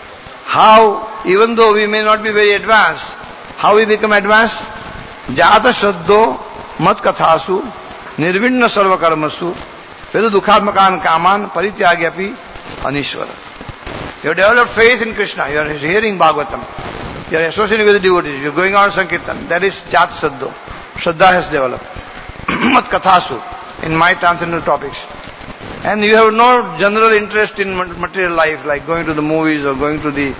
how, even though we may not be very advanced, how we become advanced? Jata shraddho mat kathasu nirvinna sarva karmasu vedu dukhatmakan kaman parityagyapi anishvara. You have developed faith in Krishna, you are hearing Bhagavatam, you are associating with the devotees, you are going on Sankirtan, that is Jata shraddho. Shraddha has developed. Mat kathasu, in my transcendental topics. And you have no general interest in material life, like going to the movies or going to the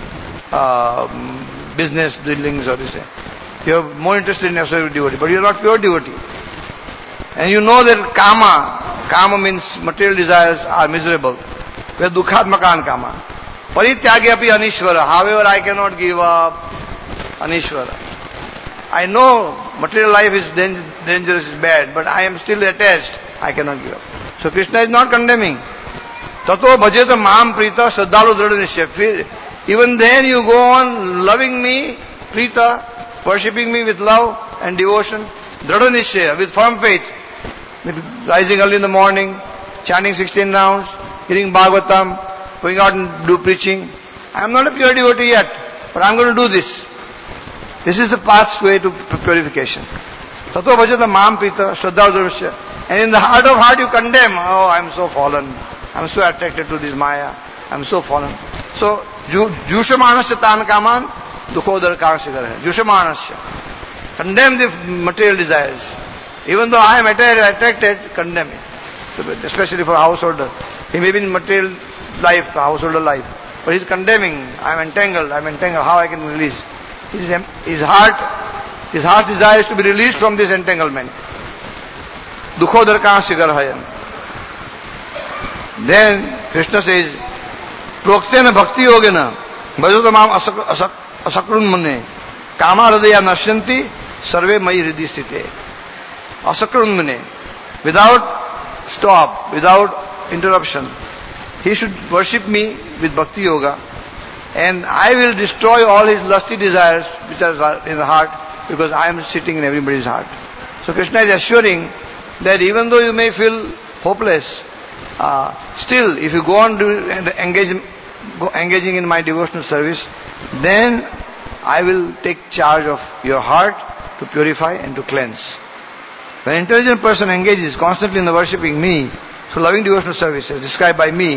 business dealings or this. You are more interested in associating with devotee, but you are not pure devotee. And you know that kama means material desires are miserable. We are dukhatmakan kama. Parityagyapi anishvara, however I cannot give up anishvara. I know material life is dangerous, is bad, but I am still attached, I cannot give up. So Krishna is not condemning. Tato bhajeta mam prita sadhalu dradhanishya. Even then you go on loving me, prita, worshipping me with love and devotion, dradhanishya, with firm faith, with rising early in the morning, chanting 16 rounds, hearing Bhagavatam, going out and do preaching. I am not a pure devotee yet, but I am going to do this. This is the pathway to purification. Tato bhajata mam prita shraddha dradhanishya. And in the heart of heart you condemn, oh, I am so fallen, I am so attracted to this Maya, I am so fallen. So, jushamanasya tan kaman dukhodar kansigar hai. Jushamanasya. Condemn the material desires. Even though I am attracted, condemn it. Especially for a householder. He may be in material life, householder life, but he is condemning, I am entangled, how I can release. His heart's desire is to be released from this entanglement. Dukhodar kansigar hai. Then Krishna says, Proktena bhakti yogena bhajatamam asakrun mane kama hridaya nashyanti sarve mayi hridhi sthite. Asakrun mane, without stop, without interruption, he should worship me with bhakti yoga, and I will destroy all his lusty desires which are in the heart, because I am sitting in everybody's heart. So Krishna is assuring that even though you may feel hopeless, still if you go on engaging in my devotional service, then I will take charge of your heart to purify and to cleanse. When an intelligent person engages constantly in the worshipping me, through loving devotional service as described by me,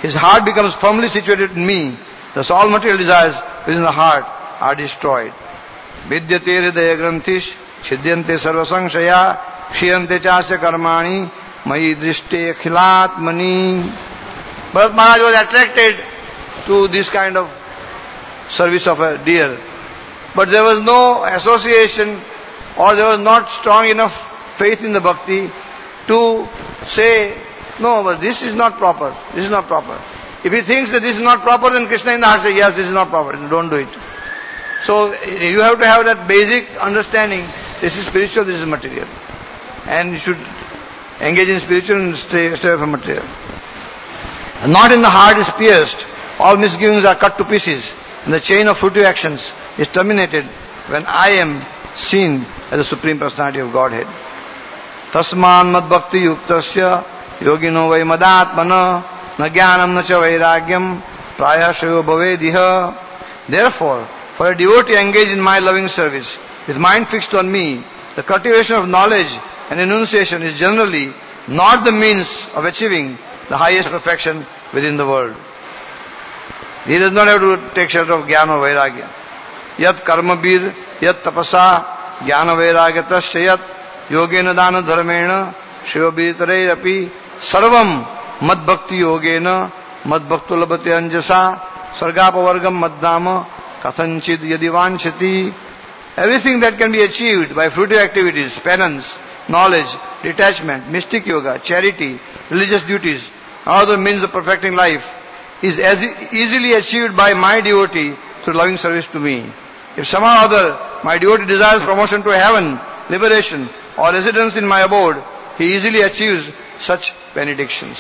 his heart becomes firmly situated in me. Thus all material desires within the heart are destroyed. Vidyate hridaya grantish, chhidyante sarva sanshaya, kshiyante chasya karmani, mayi drishte akhilatmani. Bharat Maharaj was attracted to this kind of service of a deer. But there was no association, or there was not strong enough faith in the bhakti to say, no, but this is not proper, this is not proper. If he thinks that this is not proper, then Krishna in the heart says, yes, this is not proper, don't do it. So you have to have that basic understanding, this is spiritual, this is material. And you should engage in spiritual and stay away from material. A knot in the heart is pierced, all misgivings are cut to pieces, and the chain of fruitive actions is terminated when I am seen as the Supreme Personality of Godhead. Tasman mad bhakti yuktasya yogino vai madatmana na jnanam na cha vairagyam prayashayo bhavediha. Therefore, for a devotee engaged in my loving service, with mind fixed on me, the cultivation of knowledge and enunciation is generally not the means of achieving the highest perfection within the world. He does not have to take shelter of jnana or vairagya. Yat karma bir, yat tapasa, jnana vairagya tasya yat, yogena dana dharmena, shiva biritarai api, sarvam mad bhakti yogena, mad bhaktu labhate anjasa, sargapa vargam maddama, kathanchid yadi vanchati. Everything that can be achieved by fruitive activities, penance, knowledge, detachment, mystic yoga, charity, religious duties, other means of perfecting life, is as easily achieved by my devotee through loving service to me. If somehow or other my devotee desires promotion to heaven, liberation, or residence in my abode, he easily achieves such benedictions.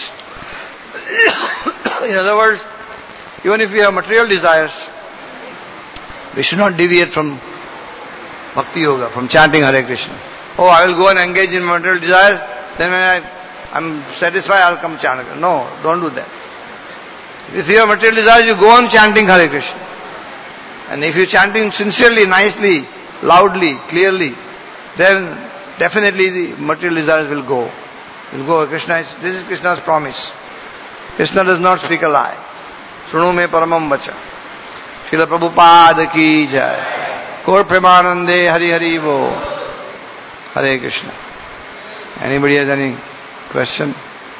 In other words, even if we have material desires, we should not deviate from Bhakti Yoga, from chanting Hare Krishna. Oh, I will go and engage in material desires, then when I'm satisfied, I'll come chant. No, don't do that. If you have material desires, you go on chanting Hare Krishna. And if you're chanting sincerely, nicely, loudly, clearly, then definitely the material desires will go. Will go. This is Krishna's promise. Krishna does not speak a lie. Shrunu me paramam vacha. Srila Prabhupada ki jai. Gaur Premanande Hari Hari Bo. Hare Krishna. Anybody has any question?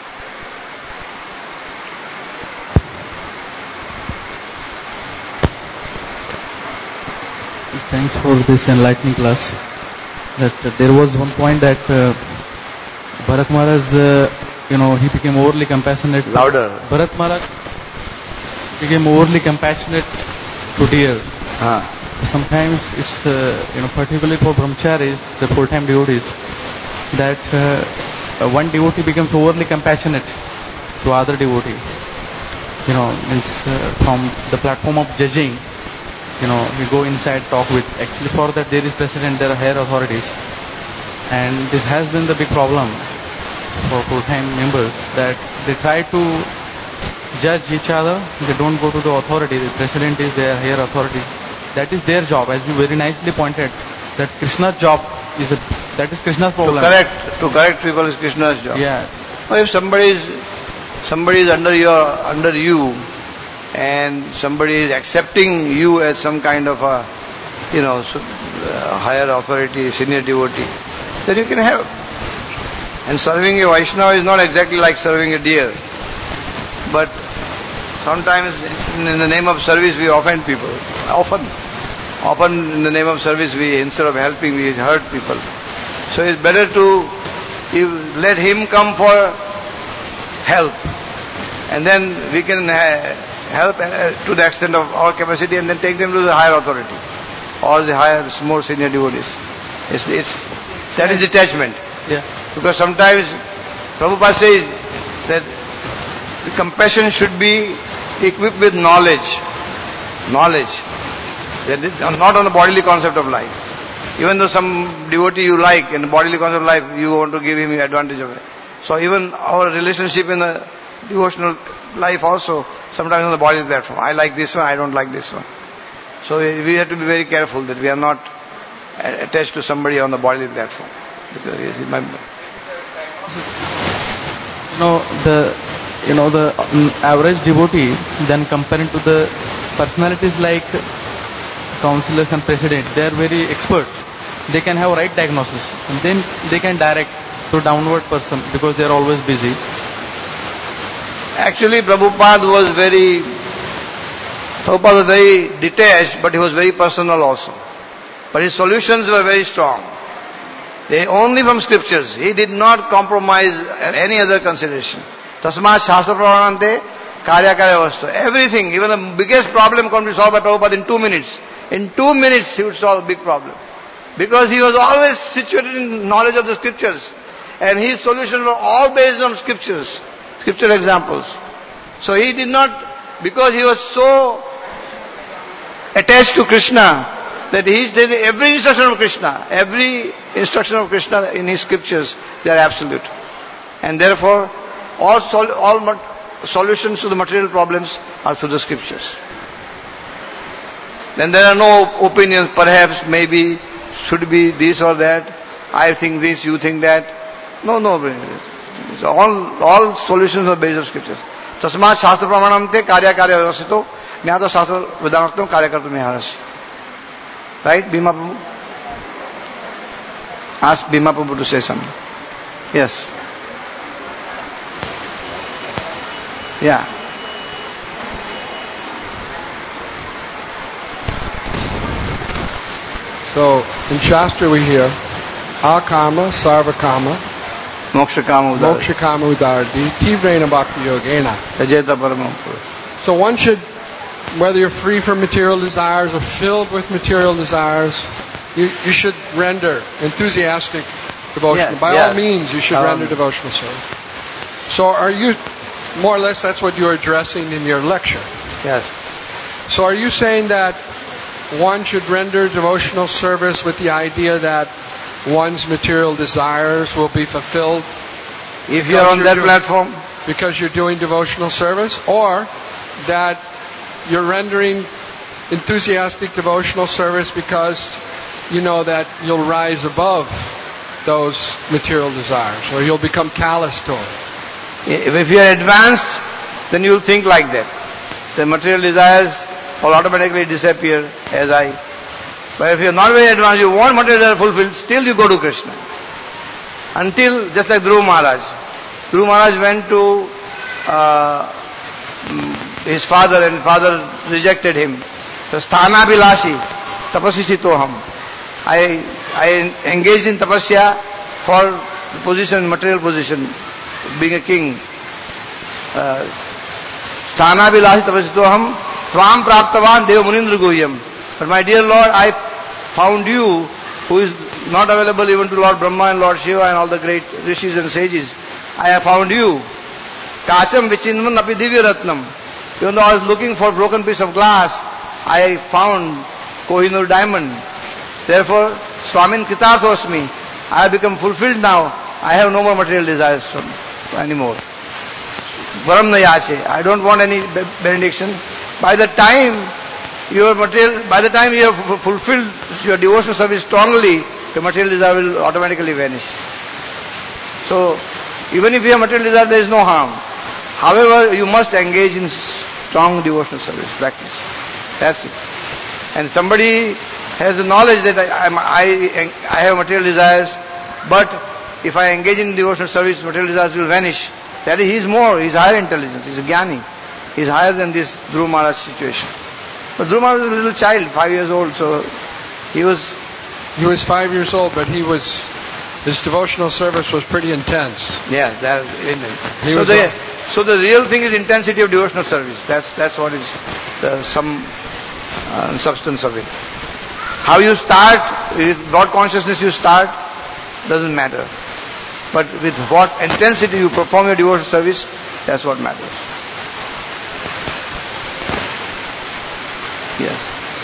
Thanks for this enlightening class. That there was one point that Bharat Maharaj, he became overly compassionate. Louder. Bharat Maharaj became overly compassionate to deer. Sometimes it's, particularly for brahmacharis, the full-time devotees, that one devotee becomes overly compassionate to other devotee. From the platform of judging, we go inside, talk with. Actually, for that there is precedent, there are higher authorities. And this has been the big problem for full-time members, that they try to judge each other, they don't go to the authority. The precedent is their higher authority. That is their job, as you very nicely pointed, that Krishna's job is that is Krishna's problem. To correct people is Krishna's job. Yeah. Well, if somebody is under you, and somebody is accepting you as some kind of a, higher authority, senior devotee, then you can help. And serving a Vaishnava is not exactly like serving a deer. But sometimes in the name of service we offend people. Often in the name of service instead of helping, we hurt people. So it's better to let him come for help. And then we can help to the extent of our capacity, and then take them to the higher authority or the higher, more senior devotees. That is detachment. Yeah. Because sometimes Prabhupada says that the compassion should be equipped with knowledge. That is not on the bodily concept of life. Even though some devotee you like, in the bodily concept of life, you want to give him advantage of it. So even our relationship in the devotional life also, sometimes on the bodily platform. I like this one, I don't like this one. So we have to be very careful that we are not attached to somebody on the bodily platform. Because the average devotee, then comparing to the personalities like counselors and president, they are very expert. They can have right diagnosis, and then they can direct to downward person because they are always busy. Actually, Prabhupada was very detached, but he was very personal also. But his solutions were very strong. They only from scriptures. He did not compromise any other consideration. Tasmat Shastra Pramanante Karya Karya Vastu. Everything, even the biggest problem can be solved by Prabhupada in 2 minutes. In 2 minutes he would solve a big problem. Because he was always situated in knowledge of the scriptures. And his solutions were all based on scriptures. Scripture examples. So he did not, because he was so attached to Krishna, that he said every instruction of Krishna in his scriptures, they are absolute. And therefore, all solutions to the material problems are through the scriptures. Then there are no opinions, perhaps, maybe, should be this or that, I think this, you think that. No. All solutions are based on scriptures. Tasmat Shastra Pramanamte Karya Karya Vyavasito Jnata Shastra Vedantam Karya Kartum Yaharasi. Right, Bhima Prabhu? Ask Bhima Prabhu to say something. Yes. Yeah. So, in Shastra we hear, Akama, Sarvakama, Mokshakama Udardi, Tivrena Bhakti Yogena. Ajeta Paramapur. So one should, whether you're free from material desires or filled with material desires, you should render enthusiastic devotion. Yes, By all means, you should render devotional service. So are you, more or less that's what you're addressing in your lecture. Yes. So are you saying that one should render devotional service with the idea that one's material desires will be fulfilled if you are on that platform? Because you're doing devotional service? Or that you're rendering enthusiastic devotional service because you know that you'll rise above those material desires, or you'll become callous to them? If you are advanced, then you will think like that. The material desires will automatically disappear as But if you are not very advanced, you want material desire fulfilled, still you go to Krishna. Until, just like Dhruva Maharaj. Dhruva Maharaj went to his father, and father rejected him. So, Sthana Bilashi, Tapasisi Toham. I engaged in tapasya for position, material position, being a king. Sthana Bilashi Tapasisi Toham, Tvam Praptavan Deva Munindra Guhyam. But my dear Lord, I found you, who is not available even to Lord Brahma and Lord Shiva and all the great rishis and sages. I have found you. Kacham Vichinman Api Divya Ratnam. Even though I was looking for a broken piece of glass, I found Kohinoor diamond. Therefore, Swamin Kritarthosmi. I have become fulfilled now. I have no more material desires anymore. Varam Nayache. I don't want any benediction. By the time you have fulfilled your devotional service strongly, your material desire will automatically vanish. So, even if you have material desire, there is no harm. However, you must engage in strong devotional service, practice. That's it. And somebody has the knowledge that I have material desires, but if I engage in devotional service, material desires will vanish. That is, he's higher intelligence, he's a jnani. He's higher than this Dhruva Maharaj situation. But Dhruva Maharaj was a little child, 5 years old, so he was 5 years old, but his devotional service was pretty intense. Yeah, so the real thing is intensity of devotional service. That's what is some substance of it. How you start, with what consciousness you start, doesn't matter. But with what intensity you perform your devotional service, that's what matters. Yes.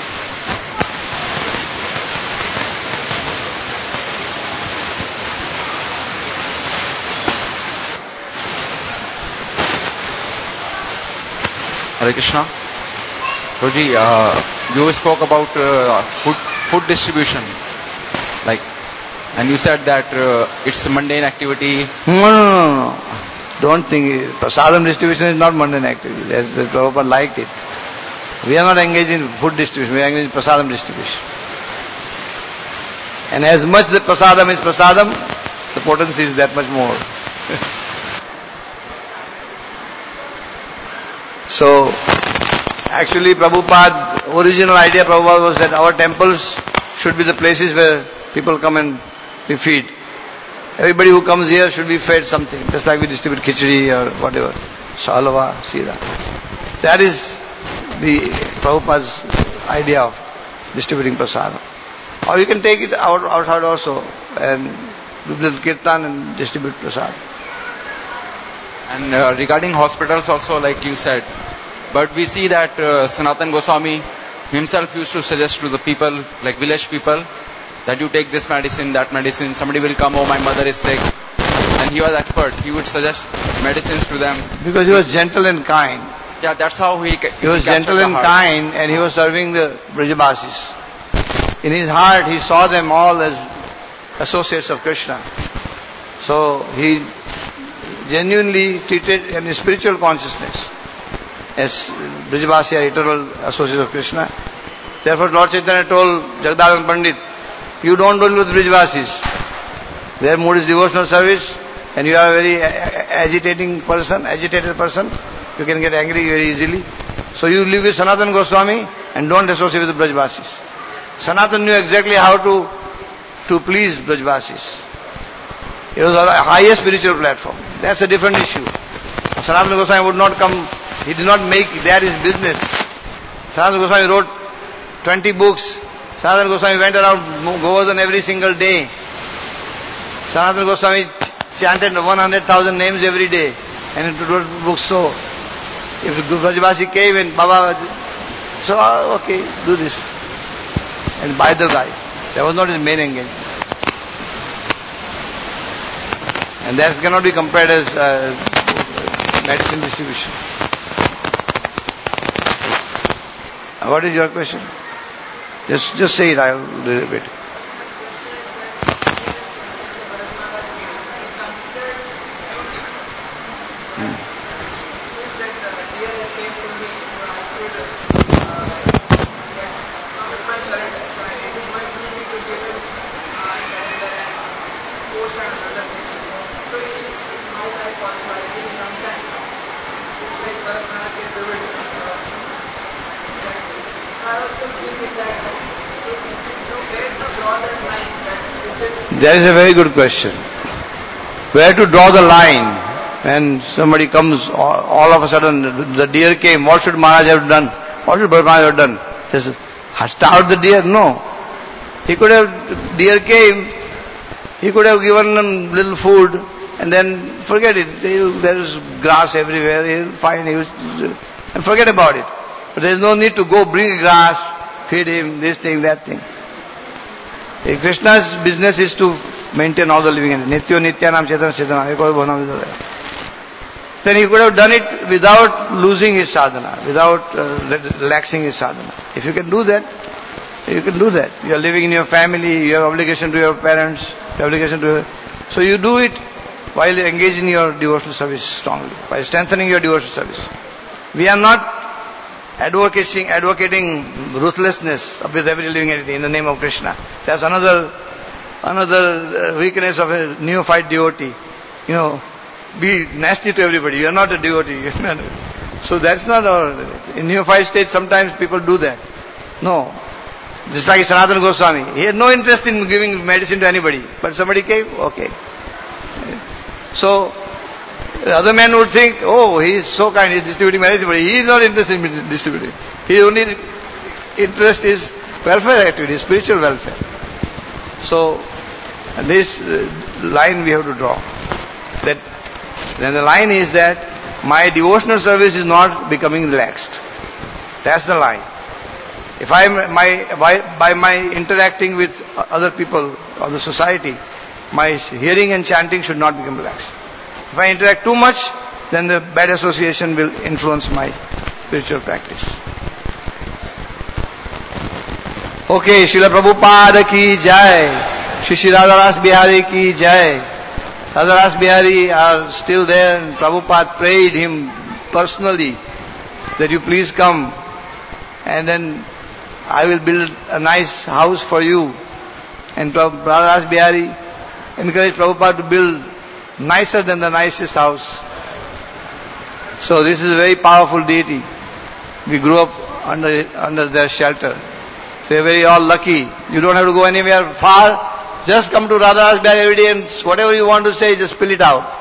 Hare Krishna. Roji, you spoke about food distribution, and you said that it's a mundane activity. No. Don't think, prasadam distribution is not mundane activity. The Prabhupada liked it. We are not engaged in food distribution, we are engaged in prasadam distribution. And as much the prasadam is prasadam, the potency is that much more. So, actually Prabhupada, original idea Prabhupada was that our temples should be the places where people come and be fed. Everybody who comes here should be fed something, just like we distribute khichdi or whatever, salwa, sira. That is the Prabhupada's idea of distributing prasadam. Or you can take it outside also and do the kirtan and distribute prasadam. And regarding hospitals also, like you said, but we see that Sanatana Goswami himself used to suggest to the people, like village people, that you take this medicine, that medicine. Somebody will come, oh my mother is sick. And he was expert. He would suggest medicines to them. Because he was gentle and kind. Yeah, that's how he was gentle and kind, and he was serving the Brajabasis. In his heart he saw them all as associates of Krishna. So he genuinely treated in his spiritual consciousness as Brajabasi are eternal associates of Krishna. Therefore Lord Chaitanya told Jagadavan Pandit, you don't deal with Brajavasis. Their mood is devotional service, and you are a very agitated person, you can get angry very easily. So you live with Sanatana Goswami and don't associate with the Brajavasis. Sanatana knew exactly how to please Brajavasis. It was a higher spiritual platform. That's a different issue. Sanatana Goswami would not come, he did not make that his business. Sanatana Goswami wrote 20 books. Sanatana Goswami went around Govardhan every single day. Sanatana Goswami chanted 100,000 names every day and it wrote books. So, if Brajavasi came and Baba, so okay, do this. And by the guy, that was not his main engagement. And that cannot be compared as medicine distribution. What is your question? Just say it, I will repeat it. That is a very good question. Where to draw the line? When somebody comes, all of a sudden, the deer came, what should Maharaj have done? What should Maharaj have done? Just starve the deer? No. He could have, deer came, he could have given them little food and then forget it. There is grass everywhere, he'll find, and forget about it. But there is no need to go bring grass, feed him, this thing, that thing. Krishna's business is to maintain all the living entities. Nityo Nityanam Chetana Chetana. Then he could have done it without losing his sadhana, without relaxing his sadhana. If you can do that, you can do that. You are living in your family, you have obligation to your parents, you have obligation to so you do it while engaging your devotional service strongly, by strengthening your devotional service. We are not advocating ruthlessness with every living entity in the name of Krishna. That's another weakness of a neophyte devotee. Be nasty to everybody. You are not a devotee. So that's not our... In neophyte state, sometimes people do that. No. Just like Sanatana Goswami. He had no interest in giving medicine to anybody. But somebody came, okay. So, the other man would think, oh, he is so kind, he is distributing medicine, but he is not interested in distributing. His only interest is welfare activity, spiritual welfare. So, this line we have to draw. Then the line is that my devotional service is not becoming relaxed. That's the line. If by my interacting with other people of the society, my hearing and chanting should not become relaxed. If I interact too much, then the bad association will influence my spiritual practice. Okay, Srila Prabhupada ki jai, Shri Radharas Bihari ki jai, Radharas Bihari are still there, and Prabhupada prayed him personally that you please come, and then I will build a nice house for you. And Radharas Bihari encouraged Prabhupada to build nicer than the nicest house. So this is a very powerful deity. We grew up under their shelter. So we are very all lucky. You don't have to go anywhere far. Just come to Radharas Bihari every day and whatever you want to say, just spill it out.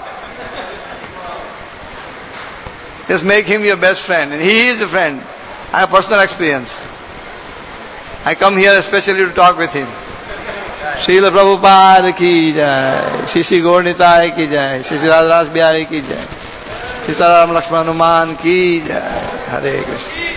Just make him your best friend. And he is a friend. I have personal experience. I come here especially to talk with him. Srila Prabhupada ki jai, Shri Gaur Nitai ki jai, Shri Radharas Bihari ki jai, Sitaram Lakshman Hanuman ki jai. Hare Krishna.